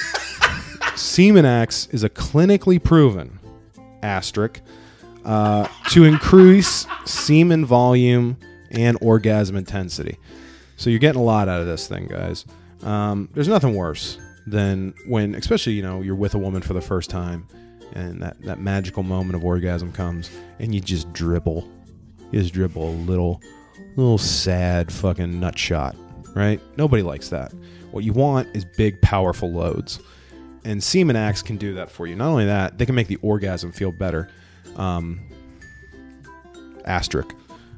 Semenax is a clinically proven asterisk to increase semen volume and orgasm intensity. So you're getting a lot out of this thing, guys. There's nothing worse than when, especially, you're with a woman for the first time and that magical moment of orgasm comes and you just dribble. You just dribble a little sad fucking nut shot, right? Nobody likes that. What you want is big, powerful loads. And Semenax can do that for you. Not only that, they can make the orgasm feel better. Asterisk.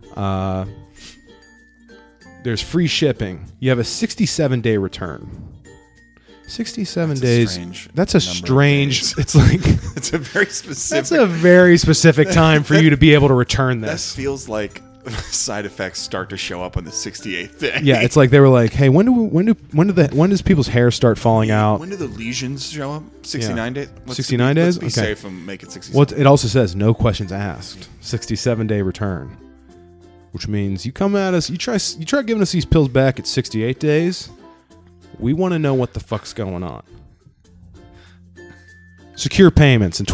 There's free shipping. You have a 67-day return. 67 days. That's a strange. It's it's a very specific. That's a very specific time for you to be able to return this. That feels like side effects start to show up on the 68th day. Yeah, it's like they were like, "Hey, when does people's hair start falling out? When do the lesions show up? 69 days. 69 days. Let's be safe and make it 67. Well, it also says no questions asked. 67-day return, which means you come at us, you try giving us these pills back at 68 days. We want to know what the fuck's going on. Secure payments and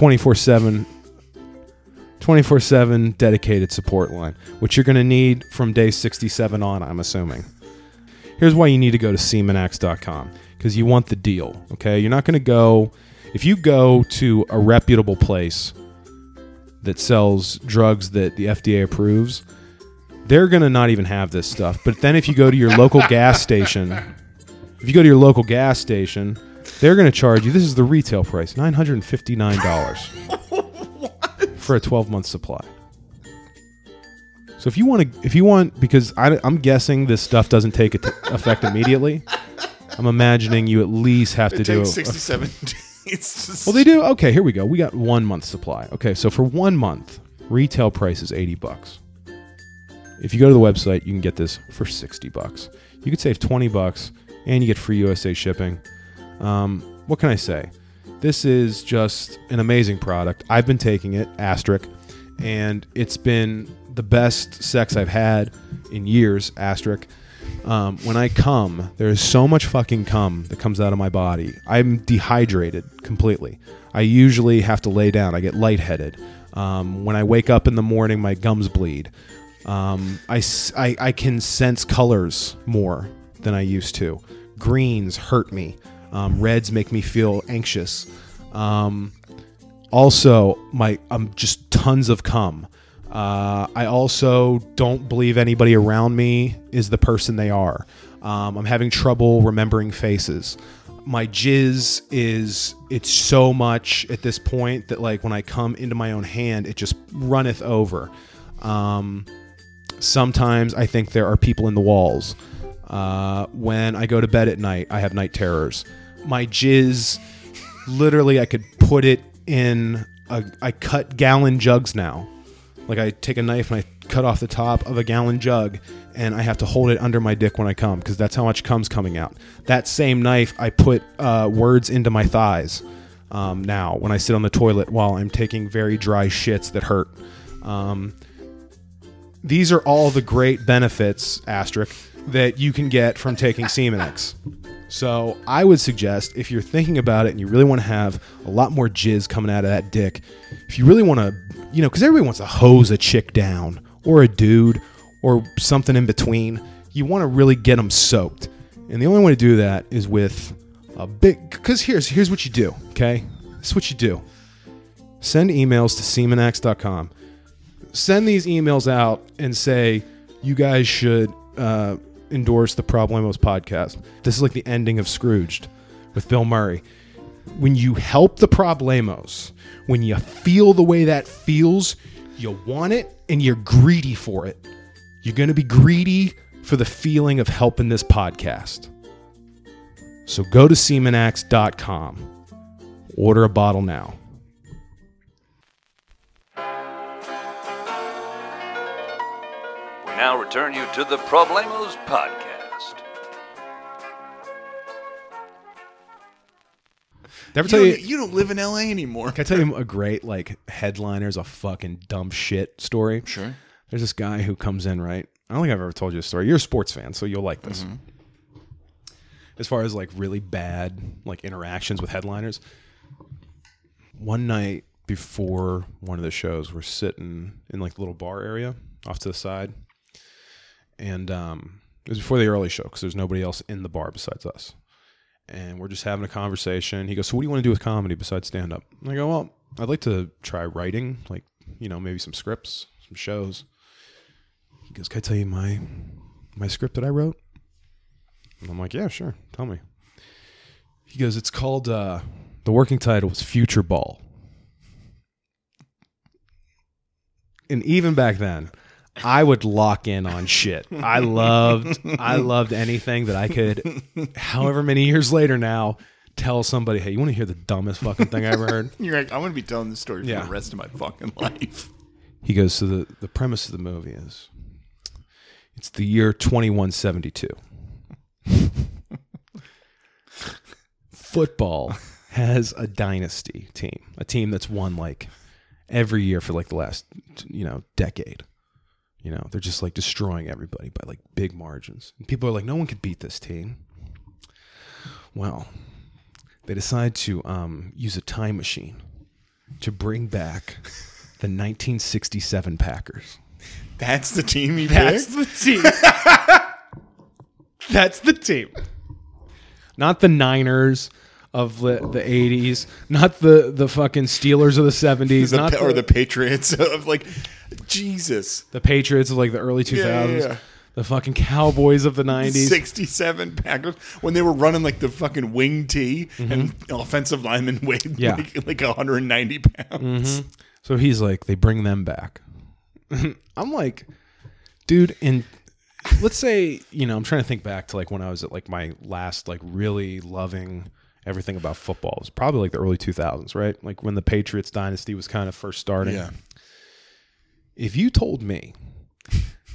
24/7 dedicated support line, which you're going to need from day 67 on, I'm assuming. Here's why you need to go to Semenax.com, because you want the deal, okay? You're not going to go... If you go to a reputable place that sells drugs that the FDA approves, they're going to not even have this stuff. But then if you go to your local gas station... If you go to your local gas station, they're going to charge you, this is the retail price, $959 for a 12-month supply. So if you want, because I'm guessing this stuff doesn't take effect immediately. I'm imagining you at least have to do 67 days. Well, they do. Okay, here we go. We got 1 month supply. Okay, so for 1 month, retail price is $80. If you go to the website, you can get this for $60. You could save $20 and you get free USA shipping. What can I say? This is just an amazing product. I've been taking it, asterisk, and it's been the best sex I've had in years, asterisk. When I come, there is so much fucking cum that comes out of my body. I'm dehydrated completely. I usually have to lay down. I get lightheaded. When I wake up in the morning, my gums bleed. I can sense colors more than I used to. Greens hurt me. Reds make me feel anxious. Also, I'm just tons of cum. I also don't believe anybody around me is the person they are. I'm having trouble remembering faces. My jizz it's so much at this point that like when I come into my own hand, it just runneth over. Sometimes I think there are people in the walls. When I go to bed at night, I have night terrors. My jizz, literally I could put it in I cut gallon jugs now. Like I take a knife and I cut off the top of a gallon jug and I have to hold it under my dick when I come because that's how much cum's coming out. That same knife, I put words into my thighs now when I sit on the toilet while I'm taking very dry shits that hurt. These are all the great benefits, asterisk, that you can get from taking Semenex. So I would suggest if you're thinking about it and you really want to have a lot more jizz coming out of that dick, if you really want to, because everybody wants to hose a chick down or a dude or something in between, you want to really get them soaked. And the only way to do that is with a big, because here's what you do, okay? This is what you do. Send emails to Semenex.com. Send these emails out and say, you guys should endorse the Problemos podcast. This is like the ending of Scrooged with Bill Murray. When you help the Problemos, when you feel the way that feels, you want it and you're greedy for it. You're going to be greedy for the feeling of helping this podcast. So go to Semenex.com. Order a bottle now. We now return you to the Problemos podcast. Did I ever tell you? You don't live in LA anymore. Can I tell you a great headliner's a fucking dumb shit story? Sure. There's this guy who comes in, right? I don't think I've ever told you this story. You're a sports fan, so you'll like this. Mm-hmm. As far as really bad interactions with headliners, one night before one of the shows, we're sitting in the little bar area off to the side, and it was before the early show because there's nobody else in the bar besides us. And we're just having a conversation. He goes, so what do you want to do with comedy besides stand-up? And I go, well, I'd like to try writing, maybe some scripts, some shows. He goes, can I tell you my script that I wrote? And I'm like, yeah, sure. Tell me. He goes, it's called, the working title was Future Ball. And even back then, I would lock in on shit. I loved anything that I could, however many years later now, tell somebody, hey, you want to hear the dumbest fucking thing I ever heard? You're like, I'm going to be telling this story for the rest of my fucking life. He goes, so the premise of the movie is, it's the year 2172. Football has a dynasty team, a team that's won every year for the last, decade. They're just destroying everybody by big margins. And people are like, no one could beat this team. Well, they decide to use a time machine to bring back the 1967 Packers. That's the team you That's picked? the team. That's the team. Not the Niners of the 80s, not the fucking Steelers of the 70s, or the Patriots of Jesus. The Patriots of the early 2000s. Yeah. The fucking Cowboys of the 90s. 67 Packers when they were running the fucking wing tee and offensive linemen weighed 190 pounds. Mm-hmm. So he's they bring them back. I'm like, dude, and let's say, I'm trying to think back to when I was at my last really loving everything about football. It was probably the early 2000s, right? When the Patriots dynasty was kind of first starting. Yeah. If you told me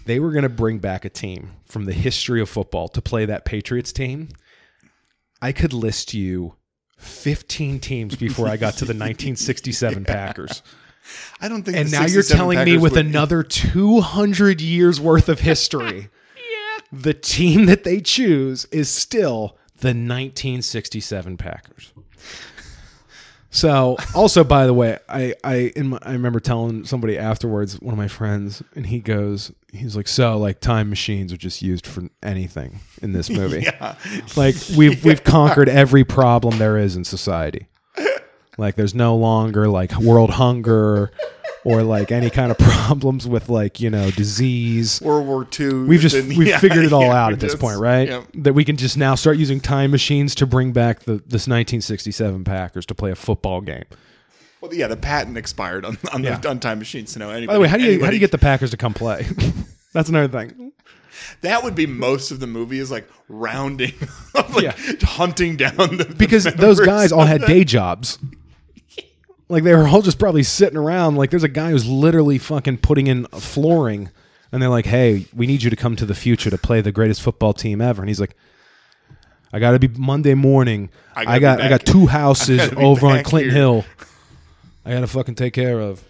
they were going to bring back a team from the history of football to play that Patriots team, I could list you 15 teams before I got to the 1967 Packers. I don't think. And the now you're 67 telling me Packers with would- another 200 years worth of history, the team that they choose is still the 1967 Packers. So, also, by the way, I remember telling somebody afterwards, one of my friends, and he's like, so like time machines are just used for anything in this movie. Yeah. Like we've conquered every problem there is in society. Like there's no longer like world hunger or like any kind of problems with like, disease. World War II. We've figured it all out at this just- point, right? yeah. That we can just now start using time machines to bring back this 1967 Packers to play a football game. Well, yeah, the patent expired on time machines. So no, anybody, By the way, how do you anybody- get the Packers to come play? That's another thing. That would be most of the movie is like rounding, like Yeah. hunting down the Because those members guys all of had the- day jobs. Like they were all just probably sitting around. Like there's a guy who's literally fucking putting in flooring, and they're like, "Hey, we need you to come to the future to play the greatest football team ever." And he's like, "I got to be Monday morning. I got two houses gotta be over on back Clinton here." Hill. I got to fucking take care of."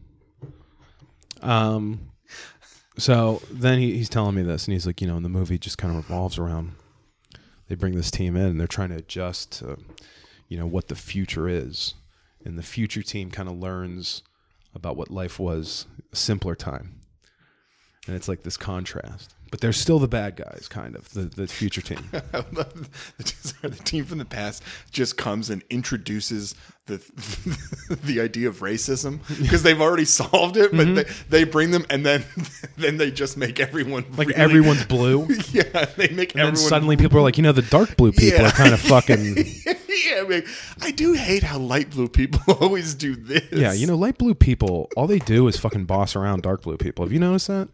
So then he's telling me this, and he's like, in the movie just kind of revolves around. They bring this team in, and they're trying to adjust to, what the future is. And the future team kind of learns about what life was a simpler time. And it's like this contrast. But they're still the bad guys, kind of, the future team. I love the team from the past just comes and introduces the idea of racism because they've already solved it, but they bring them and then they just make everyone Like really- everyone's blue. Yeah, they make And then everyone suddenly people are like, the dark blue people Yeah. are kind of fucking... Yeah, I do hate how light blue people always do this. Yeah, light blue people, all they do is fucking boss around dark blue people. Have you noticed that?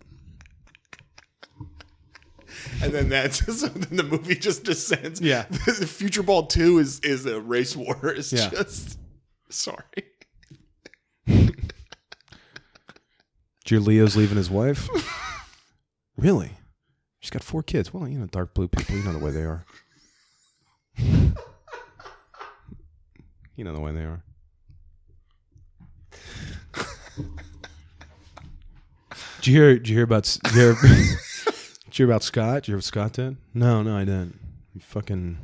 And then so then the movie just descends. Yeah. The Future Ball 2 is a race war. It's Yeah. just sorry. Leo's leaving his wife? Really? She's got 4 kids. Well, dark blue people, the way they are. The way they are. Did you hear about Scott? Did you hear what Scott did? No, I didn't. He's fucking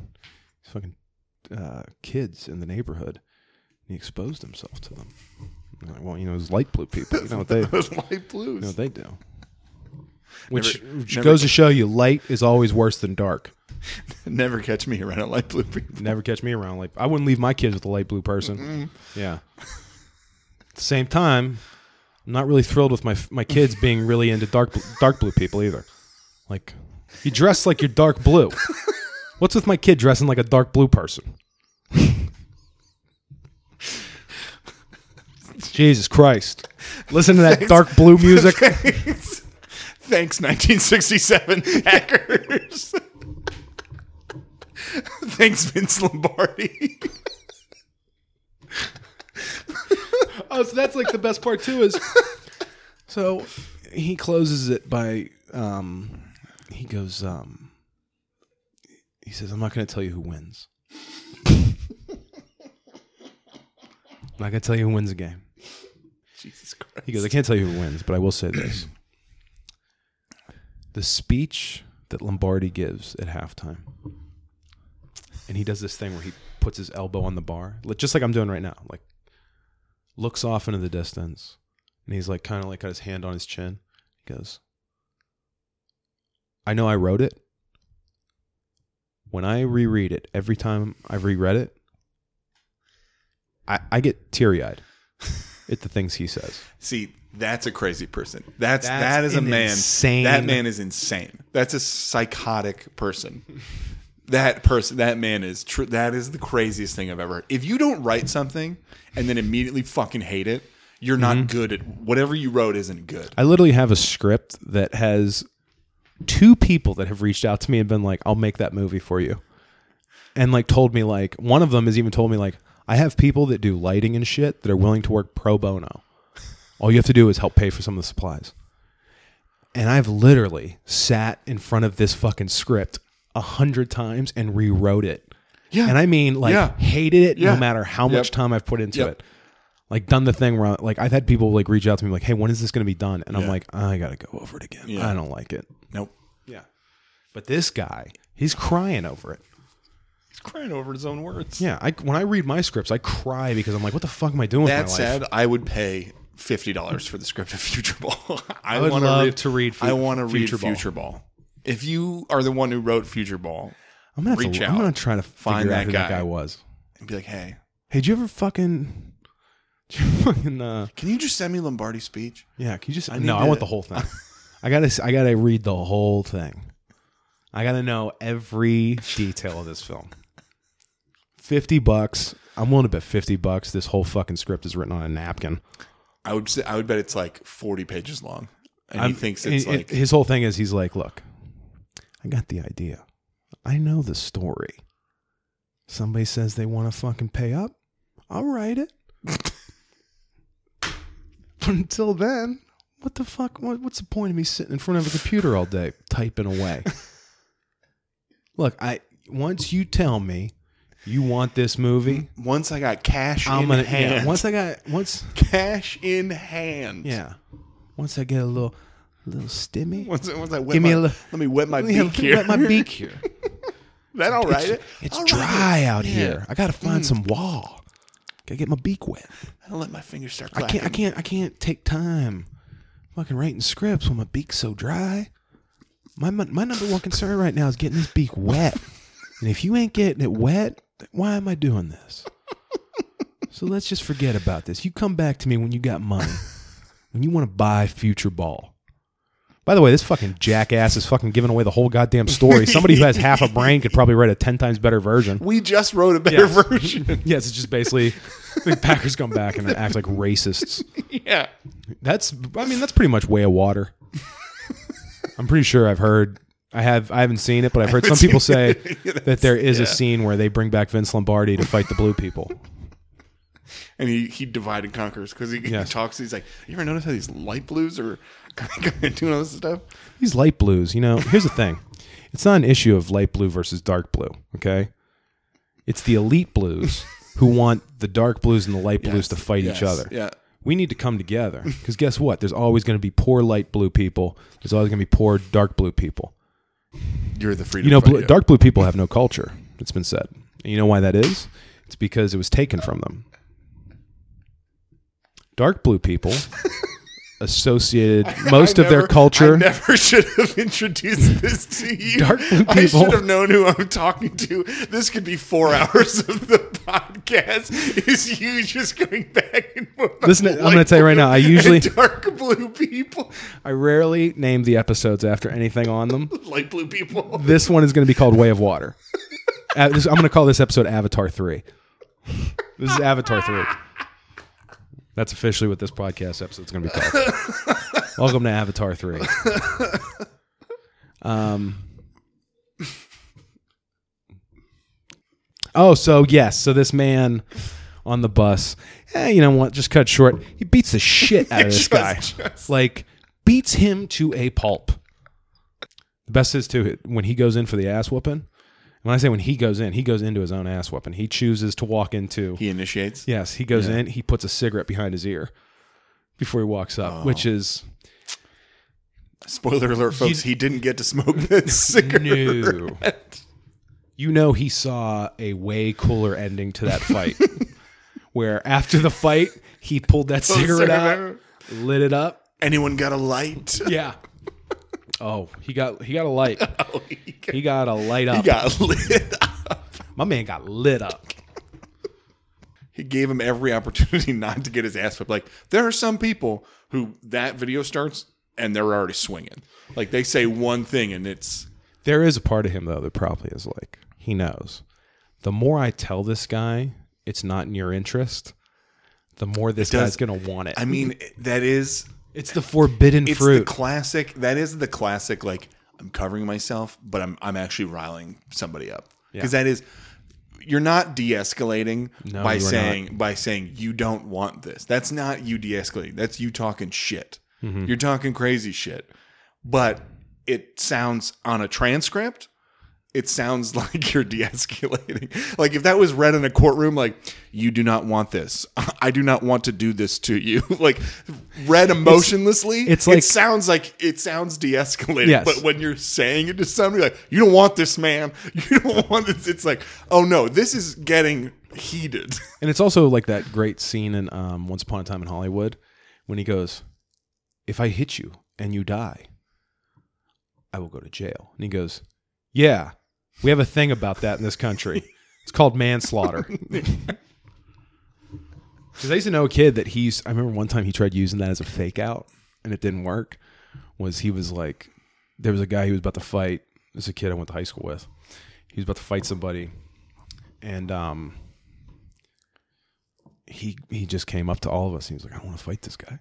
kids in the neighborhood. He exposed himself to them. I'm like, well, it's light blue people. You know what they Those light blues. You know what they do. Which Never- goes to show you, light is always worse than dark. Never catch me around a light blue people. Never catch me around. Like I wouldn't leave my kids with a light blue person. Yeah. At the same time, I'm not really thrilled with my kids being really into dark blue people either. Like, you dress like you're dark blue. What's with my kid dressing like a dark blue person? Jesus Christ. Listen to that dark blue music. Thanks, 1967 Packers. Thanks, Vince Lombardi. Oh, so that's like the best part too is so he closes it by he goes he says, I'm not going to tell you who wins. I'm not going to tell you who wins the game. Jesus Christ. He goes, I can't tell you who wins, but I will say this. The speech that Lombardi gives at halftime, and he does this thing where he puts his elbow on the bar, just like I'm doing right now, like looks off into the distance, and he's like kind of like got his hand on his chin. He goes, I know I wrote it. When I reread it, every time I've reread it, I get teary-eyed at the things he says. See, that's a crazy person. That That's is a an man. insane- That man is insane. That's a psychotic person. That man is true. That is the craziest thing I've ever heard. If you don't write something and then immediately fucking hate it, you're not good at whatever you wrote. Isn't good. I literally have a script that has 2 people that have reached out to me and been like, I'll make that movie for you. And like told me like, one of them has even told me like, I have people that do lighting and shit that are willing to work pro bono. All you have to do is help pay for some of the supplies. And I've literally sat in front of this fucking script 100 times and rewrote it. Yeah. And I mean, like, hated it no Yeah. matter how much time I've put into Yep. it. Like, done the thing where, like, I've had people, like, reach out to me, like, hey, when is this going to be done? And I'm Yeah. like, I got to go over it again. Yeah. I don't like it. Nope. Yeah. But this guy, he's crying over it. He's crying over his own words. Yeah. When I read my scripts, I cry because I'm like, what the fuck am I doing That with my said, life? I would pay $50 for the script of Future Ball. I would wanna love to read I want to read Future Ball. Future Ball. If you are the one who wrote Future Ball, I'm going reach to out. I'm going to try to Find figure out that who that guy. guy was. and be like, hey, Hey, did you ever fucking can you just send me Lombardi's speech? yeah, can you just need no, I to- want the whole thing. I gotta read the whole thing. I gotta know every detail of this film. $50. I'm willing to bet $50 this whole fucking script is written on a napkin. I would bet it's like 40 pages long. And he thinks it's like his whole thing is he's like, look, I got the idea. I know the story. Somebody says they want to fucking pay up. I'll write it. But until then, what the fuck? What's the point of me sitting in front of a computer all day typing away? Look, once you tell me you want this movie, once I got cash I'm in gonna hand. once Cash in hand. yeah, once I get a little stimmy. Once I wet Give me my, a little- let me wet my Let me beak here. wet my beak here. That I'll write it. It's I'll dry write it. out Yeah. here. I gotta find some wall. Gotta get my beak wet. I'll let my fingers start I clapping. can't take time fucking writing scripts when my beak's so dry. My number one concern right now is getting this beak wet. And if you ain't getting it wet, why am I doing this? So let's just forget about this. You come back to me when you got money. When you want to buy Future Ball. By the way, this fucking jackass is fucking giving away the whole goddamn story. Somebody who has half a brain could probably write a 10 times better version. We just wrote a better Yes. version. Yes, it's just basically the Packers come back and act like racists. Yeah. That's pretty much Way of Water. I'm pretty sure I've heard. I haven't seen it, but I've heard some people say that there is a scene where they bring back Vince Lombardi to fight the blue people. And he divide and conquers because he Yes. talks. He's like, you ever notice how these light blues are kind of doing all this stuff? These light blues, here's the thing. It's not an issue of light blue versus dark blue, okay? It's the elite blues who want the dark blues and the light blues to fight each other. Yeah. We need to come together because guess what? There's always going to be poor light blue people. There's always going to be poor dark blue people. You're the freedom fighter. Dark blue people have no culture. It's been said. And you know why that is? It's because it was taken from them. Dark blue people associated most of their culture. I never should have introduced this to you. Dark blue I people. should have known who I'm talking to. This could be 4 hours of the podcast. Is you just going back and forth? Listen, I'm going to tell you right now. I usually, dark blue people, I rarely name the episodes after anything on them. light blue people. This one is going to be called Way of Water. I'm going to call this episode Avatar 3. This is Avatar 3. That's officially what this podcast episode is going to be called. Welcome to Avatar 3. So this man on the bus, you know what? Just cut short. He beats the shit out of this guy. Like, beats him to a pulp. The best is, too, when he goes in for the ass whooping. When I say when he goes into his own ass whooping. He chooses to walk into. He initiates. Yes, he goes in. He puts a cigarette behind his ear before he walks up, which is Spoiler alert, folks. He didn't get to smoke that cigarette. new. You know, he saw a way cooler ending to that fight, where after the fight he pulled that cigarette out, lit it up. Anyone got a light? Yeah. Oh, he got a light. He got a light up. He got lit up. My man got lit up. He gave him every opportunity not to get his ass whipped. Like, there are some people who that video starts and they're already swinging. Like, they say one thing and it's... There is a part of him, though, that probably is like, he knows. The more I tell this guy it's not in your interest, the more this guy's going to want it. I mean, that is... It's the forbidden It's fruit. the classic... That is the classic, like, I'm covering myself, but I'm actually riling somebody up. Because that is... You're not de-escalating by saying you don't want this. That's not you de-escalating. That's you talking shit. Mm-hmm. You're talking crazy shit. but it sounds on a transcript, it sounds like you're de-escalating. Like if that was read in a courtroom, like, you do not want this. I do not want to do this to you. Like read emotionlessly, it's like, it sounds de-escalating. Yes. But when you're saying it to somebody, like, you don't want this, man. You don't want this. It's like, oh no, this is getting heated. And it's also like that great scene in Once Upon a Time in Hollywood when he goes, if I hit you and you die, I will go to jail. And he goes, yeah, we have a thing about that in this country. It's called manslaughter. Because I used to know a kid that I remember one time he tried using that as a fake out and it didn't work. He was like, there was a guy he was about to fight. This is a kid I went to high school with. He was about to fight somebody. And he just came up to all of us. And he was like, I want to fight this guy.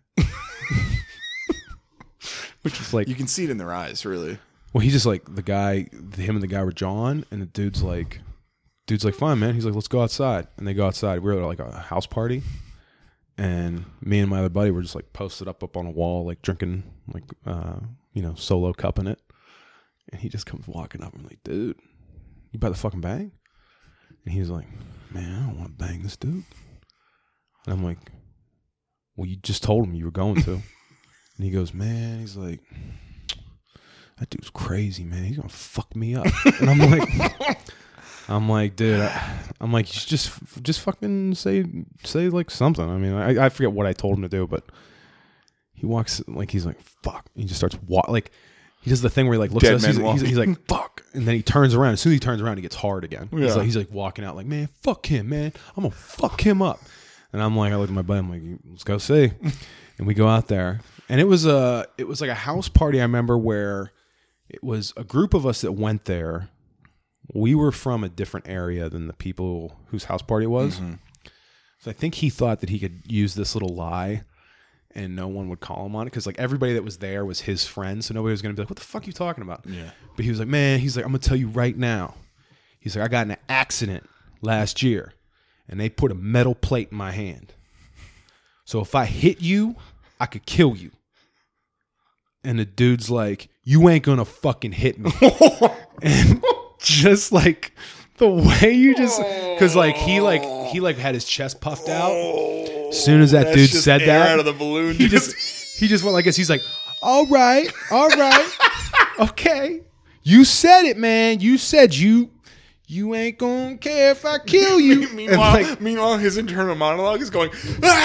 Which is like, You can see it in their eyes, really. well, he's just like him and the guy were jawing, and the dude's like, fine, man. He's like, let's go outside. And they go outside. We were at like a house party. And me and my other buddy were just like posted up on a wall, like drinking, like, solo cupping it. And he just comes walking up and I'm like, dude, you about to fucking bang? And he's like, man, I don't want to bang this dude. And I'm like, well, you just told him you were going to. And he goes, man, he's like, that dude's crazy, man. He's going to fuck me up. And I'm like, dude, I'm like, just fucking say like something. I mean, I forget what I told him to do, but he walks, like, he's like, fuck. He just starts like, he does the thing where he like looks at us. He's like, fuck. And then he turns around. As soon as he turns around, he gets hard again. Yeah. He's like walking out like, man, fuck him, man. I'm going to fuck him up. And I'm like, I look at my buddy. I'm like, let's go see. And we go out there. And it was like a house party, I remember, where it was a group of us that went there. We were from a different area than the people whose house party it was. Mm-hmm. So I think he thought that he could use this little lie and no one would call him on it. Because like everybody that was there was his friend. So nobody was going to be like, what the fuck are you talking about? Yeah. But he was like, man, I'm going to tell you right now. He's like, I got in an accident last year and they put a metal plate in my hand. So if I hit you, I could kill you. And the dude's like, you ain't going to fucking hit me. And just like the way you just, because like he had his chest puffed out. As soon as that dude said that, out of the balloon, he just went like this. He's like, all right, okay. You said it, man. You said you ain't gonna care if I kill you. Meanwhile, his internal monologue is going.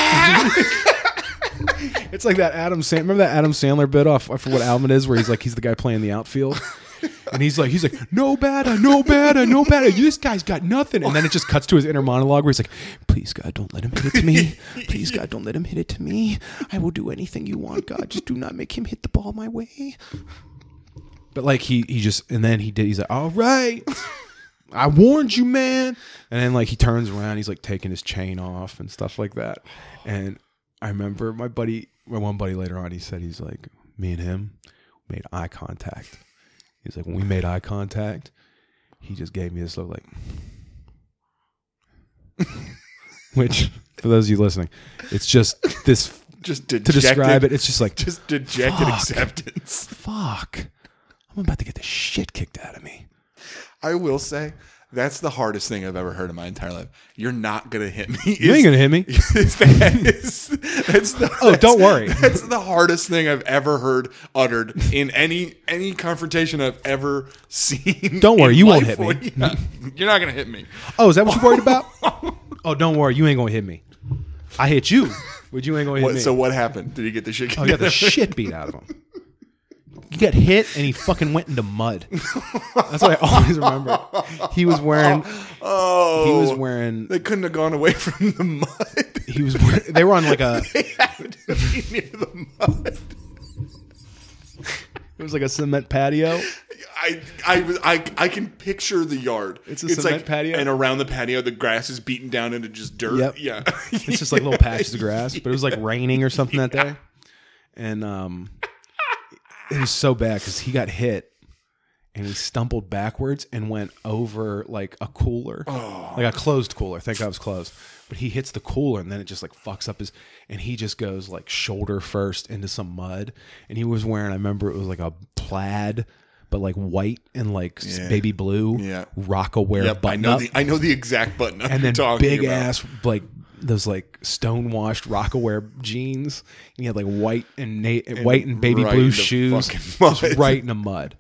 It's like that Adam Sandler. Remember that Adam Sandler bit off? I forget what album it is, where he's the guy playing the outfield. And he's like, no batter. This guy's got nothing. And then it just cuts to his inner monologue where he's like, please, God, don't let him hit it to me. Please, God, don't let him hit it to me. I will do anything you want, God. Just do not make him hit the ball my way. But like he's like, all right. I warned you, man. And then like he turns around, he's like taking his chain off and stuff like that. And I remember my one buddy later on, he's like, me and him made eye contact. He's like, when we made eye contact, he just gave me this look like, which for those of you listening, it's just this, just dejected, to describe it, it's just like, just dejected acceptance. Fuck. I'm about to get the shit kicked out of me. I will say, that's the hardest thing I've ever heard in my entire life. You're not going to hit me. You ain't going to hit me. Don't worry. That's the hardest thing I've ever heard uttered in any confrontation I've ever seen. Don't worry. You won't hit me. Yeah, you're not going to hit me. Oh, is that what you're worried about? Oh, don't worry. You ain't going to hit me. I hit you, but you ain't going to hit me. So what happened? Did he get the shit kicked out of him? He got the shit beat out of him. He got hit and he fucking went into mud. That's what I always remember. He was wearing. They couldn't have gone away from the mud. They were on like a. They had to be near the mud. It was like a cement patio. I can picture the yard. It's cement patio, and around the patio, the grass is beaten down into just dirt. Yep. Yeah, it's just like little patches of grass. But it was like raining or something that day, and it was so bad because he got hit, and he stumbled backwards and went over like a cooler, like a closed cooler. Thank God it was closed. But he hits the cooler and then it just like fucks up and he just goes like shoulder first into some mud. And he was wearing, I remember it was like a plaid, but like white and like baby blue, Rockaware button up. I know the exact button up and you're then talking big about. ass like those like stonewashed Rockaware jeans. And he had like white and baby right blue in the shoes, fucking mud. just right in the mud.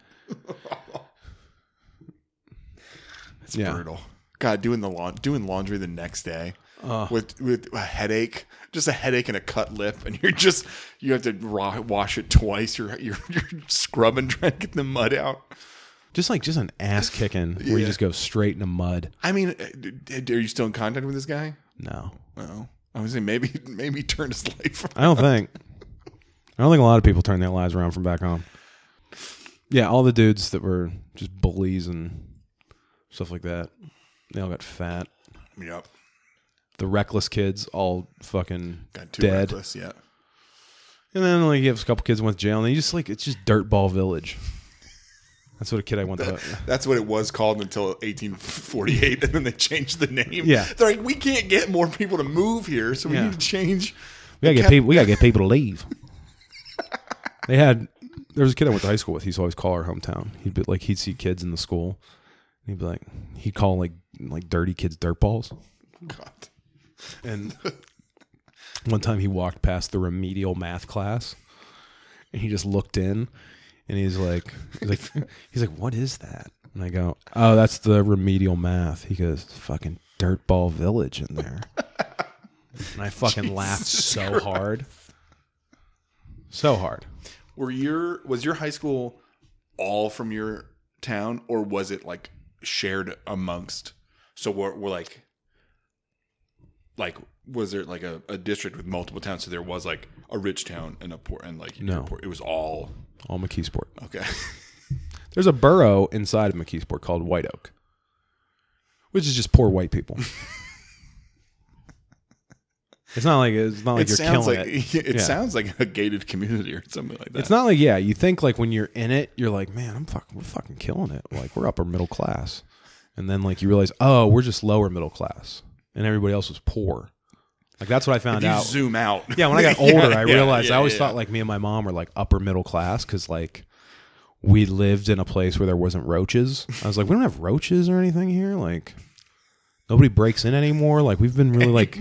It's brutal. God, doing laundry the next day with a headache, just a headache and a cut lip, and you have to wash it twice. You're scrubbing trying to get the mud out. Just an ass kicking where you just go straight in the mud. I mean, are you still in contact with this guy? No. Well, I was saying maybe he turned his life around. I don't think a lot of people turn their lives around from back home. Yeah, all the dudes that were just bullies and stuff like that, they all got fat. Yep. The reckless kids all fucking Got too dead. reckless, yeah. And then like you have a couple kids went to jail, and you just like it's just Dirtball Village. That's what a kid I went to. That's what it was called until 1848, and then they changed the name. Yeah, they're like, we can't get more people to move here, so we need to change. We gotta get people to leave. There was a kid I went to high school with. He used to always call our hometown. He'd see kids in the school, and he'd be like, he'd call like dirty kids dirtballs. God. And one time he walked past the remedial math class, and he just looked in, and he's like, what is that? And I go, oh, that's the remedial math. He goes, fucking Dirtball Village in there. And I fucking laughed so hard. So hard. Was your high school all from your town, or was it like shared amongst? So we're like was there like a district with multiple towns? So there was like a rich town and a poor, and like no, it was all McKeesport. Okay. There's a borough inside of McKeesport called White Oak, which is just poor white people. It's not like you're killing it. It sounds like a gated community or something like that. It's not like, you think like when you're in it, you're like, man, we're fucking killing it. Like we're upper middle class. And then like you realize, oh, we're just lower middle class and everybody else was poor. Like that's what I found out. Zoom out. Yeah. When I got older, I realized I always thought like me and my mom were like upper middle class. Cause like we lived in a place where there wasn't roaches. I was like, we don't have roaches or anything here. Like nobody breaks in anymore. Like we've been really like,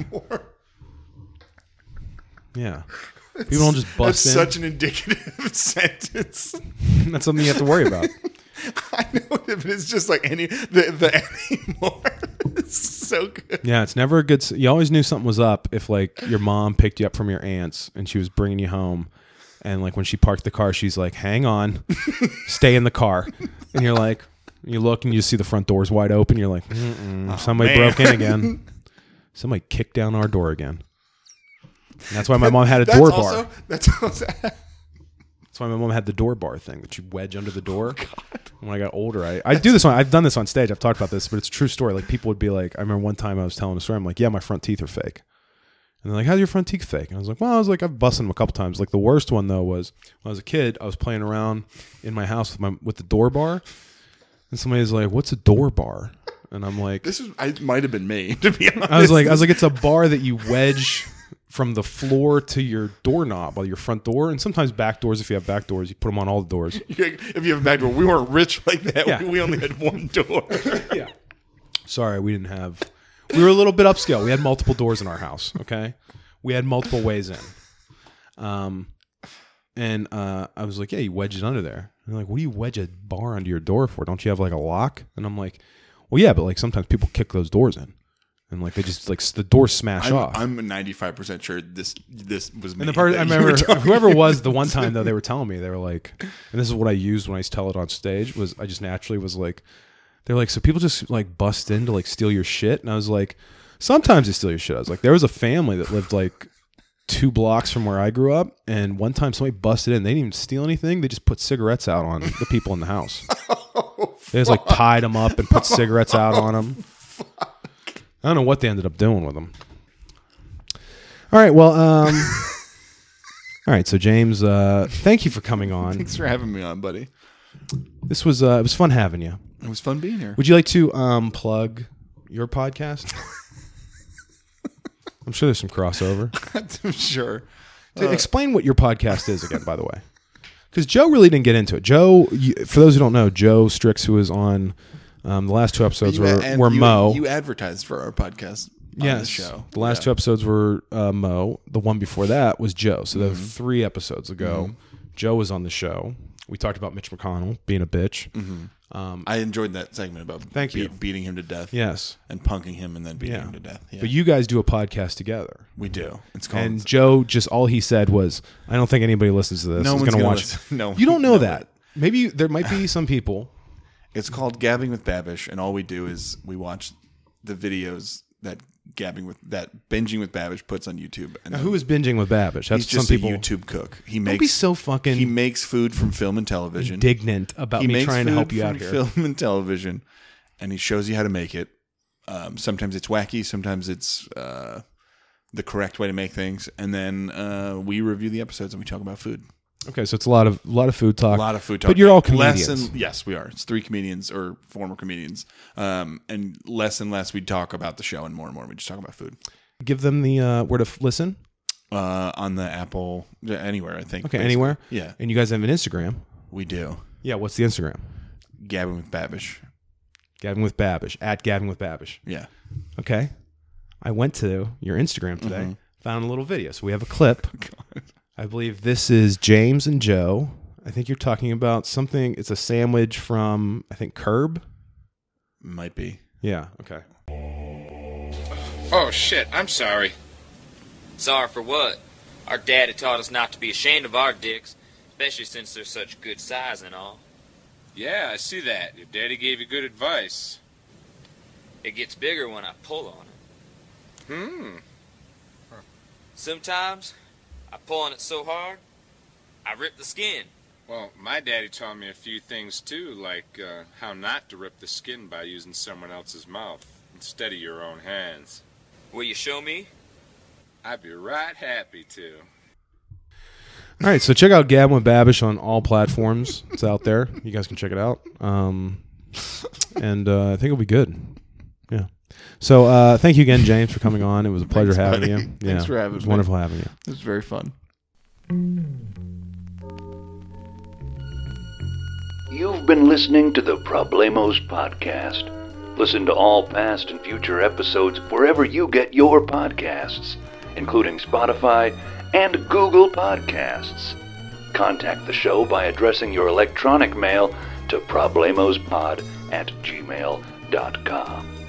yeah. People don't just bust in. That's such an indicative sentence. That's something you have to worry about. I know it, but it's just like the anymore. It's so good. Yeah, it's never a good. You always knew something was up if like your mom picked you up from your aunt's and she was bringing you home, and like when she parked the car, she's like, "Hang on, stay in the car," and you're like, you look and you see the front door's wide open. You're like, somebody broke in again. Somebody kicked down our door again. And that's why my mom had a door bar. That's why my mom had the door bar thing that you wedge under the door. When I got older, I do this I've done this on stage. I've talked about this, but it's a true story. Like people would be like, I remember one time I was telling a story. I'm like, yeah, my front teeth are fake. And they're like, how's your front teeth fake? And I was like, well, I've busted them a couple times. Like the worst one though was when I was a kid, I was playing around in my house with the door bar, and somebody was like, what's a door bar? And I'm like, I might have been me, to be honest. I was like, it's a bar that you wedge from the floor to your doorknob or your front door, and sometimes back doors. If you have back doors, you put them on all the doors. If you have a back door, we weren't rich like that. Yeah. We only had one door. Yeah. Sorry, we didn't have. We were a little bit upscale. We had multiple doors in our house. Okay, we had multiple ways in. And I was like, yeah, you wedge it under there. And they're like, what do you wedge a bar under your door for? Don't you have like a lock? And I'm like, well, yeah, but like sometimes people kick those doors in. And like they just like the doors smash off. I'm 95% sure this was me. And the part I remember, whoever was the one time though, they were telling me, they were like, and this is what I used when I used to tell it on stage, was I just naturally was like, they're like, so people just like bust in to like steal your shit, and I was like, sometimes they steal your shit. I was like, there was a family that lived like 2 blocks from where I grew up, and one time somebody busted in. They didn't even steal anything. They just put cigarettes out on the people in the house. They just like tied them up and put cigarettes out on them. I don't know what they ended up doing with them. All right, well, all right. So James, thank you for coming on. Thanks for having me on, buddy. This was it was fun having you. It was fun being here. Would you like to plug your podcast? I'm sure there's some crossover. I'm sure. Explain what your podcast is again, by the way. Because Joe really didn't get into it. Joe, for those who don't know, Joe Strix, who was on the last 2 episodes were Mo. You advertised for our podcast on Yes. the show. The last 2 episodes were Mo. The one before that was Joe. So that was 3 episodes ago. Joe was on the show. We talked about Mitch McConnell being a bitch. I enjoyed that segment about beating him to death. Yes. And punking him and then beating him to death. Yeah. But you guys do a podcast together. We do. It's called... And Joe, just all he said was, I don't think anybody listens to this. No is one's going to gonna watch. listen. No. You don't know No. that. Maybe there might be some people. It's called Gabbing with Babish, and all we do is we watch the videos that Binging with Babish puts on YouTube. And Now, who is binging with Babish? That's he's just some people. a YouTube cook. He Don't makes be so fucking he makes food from film and television. indignant about He me makes trying to food help you from out here. film and television, and he shows you how to make it. Sometimes it's wacky, sometimes it's the correct way to make things, and then we review the episodes and we talk about food. Okay, so it's a lot of food talk. A lot of food talk. But you're all comedians. Yes, we are. It's 3 comedians or former comedians, and less we talk about the show, and more we just talk about food. Give them the where to listen. On the Apple, anywhere I think. Okay, basically. anywhere. Yeah, And you guys have an Instagram. we do. Yeah, what's the Instagram? Gabbing with Babish. Gavin with Babish at Gavin with Babish. Yeah. Okay, I went to your Instagram today, Mm-hmm. found a little video. So we have a clip. I believe this is James and Joe. I think you're talking about something. It's a sandwich from, I think, Curb. Might be. Yeah. Okay. Oh, shit. I'm sorry. Sorry for what? Our daddy taught us not to be ashamed of our dicks, especially since they're such good size and all. Yeah, I see that. Your daddy gave you good advice. It gets bigger when I pull on it. Sometimes I pull on it so hard, I rip the skin. Well, my daddy taught me a few things, too, like how not to rip the skin by using someone else's mouth instead of your own hands. Will you show me? I'd be right happy to. All right, so check out Gavin with Babish on all platforms. It's out there. You guys can check it out. And I think it'll be good. Yeah. So thank you again, James, for coming on. It was a pleasure having buddy. you. Thanks for having It was me. wonderful having you. It was very fun. You've been listening to the Problemos Podcast. Listen to all past and future episodes wherever you get your podcasts, including Spotify and Google Podcasts. Contact the show by addressing your electronic mail to problemospod@gmail.com.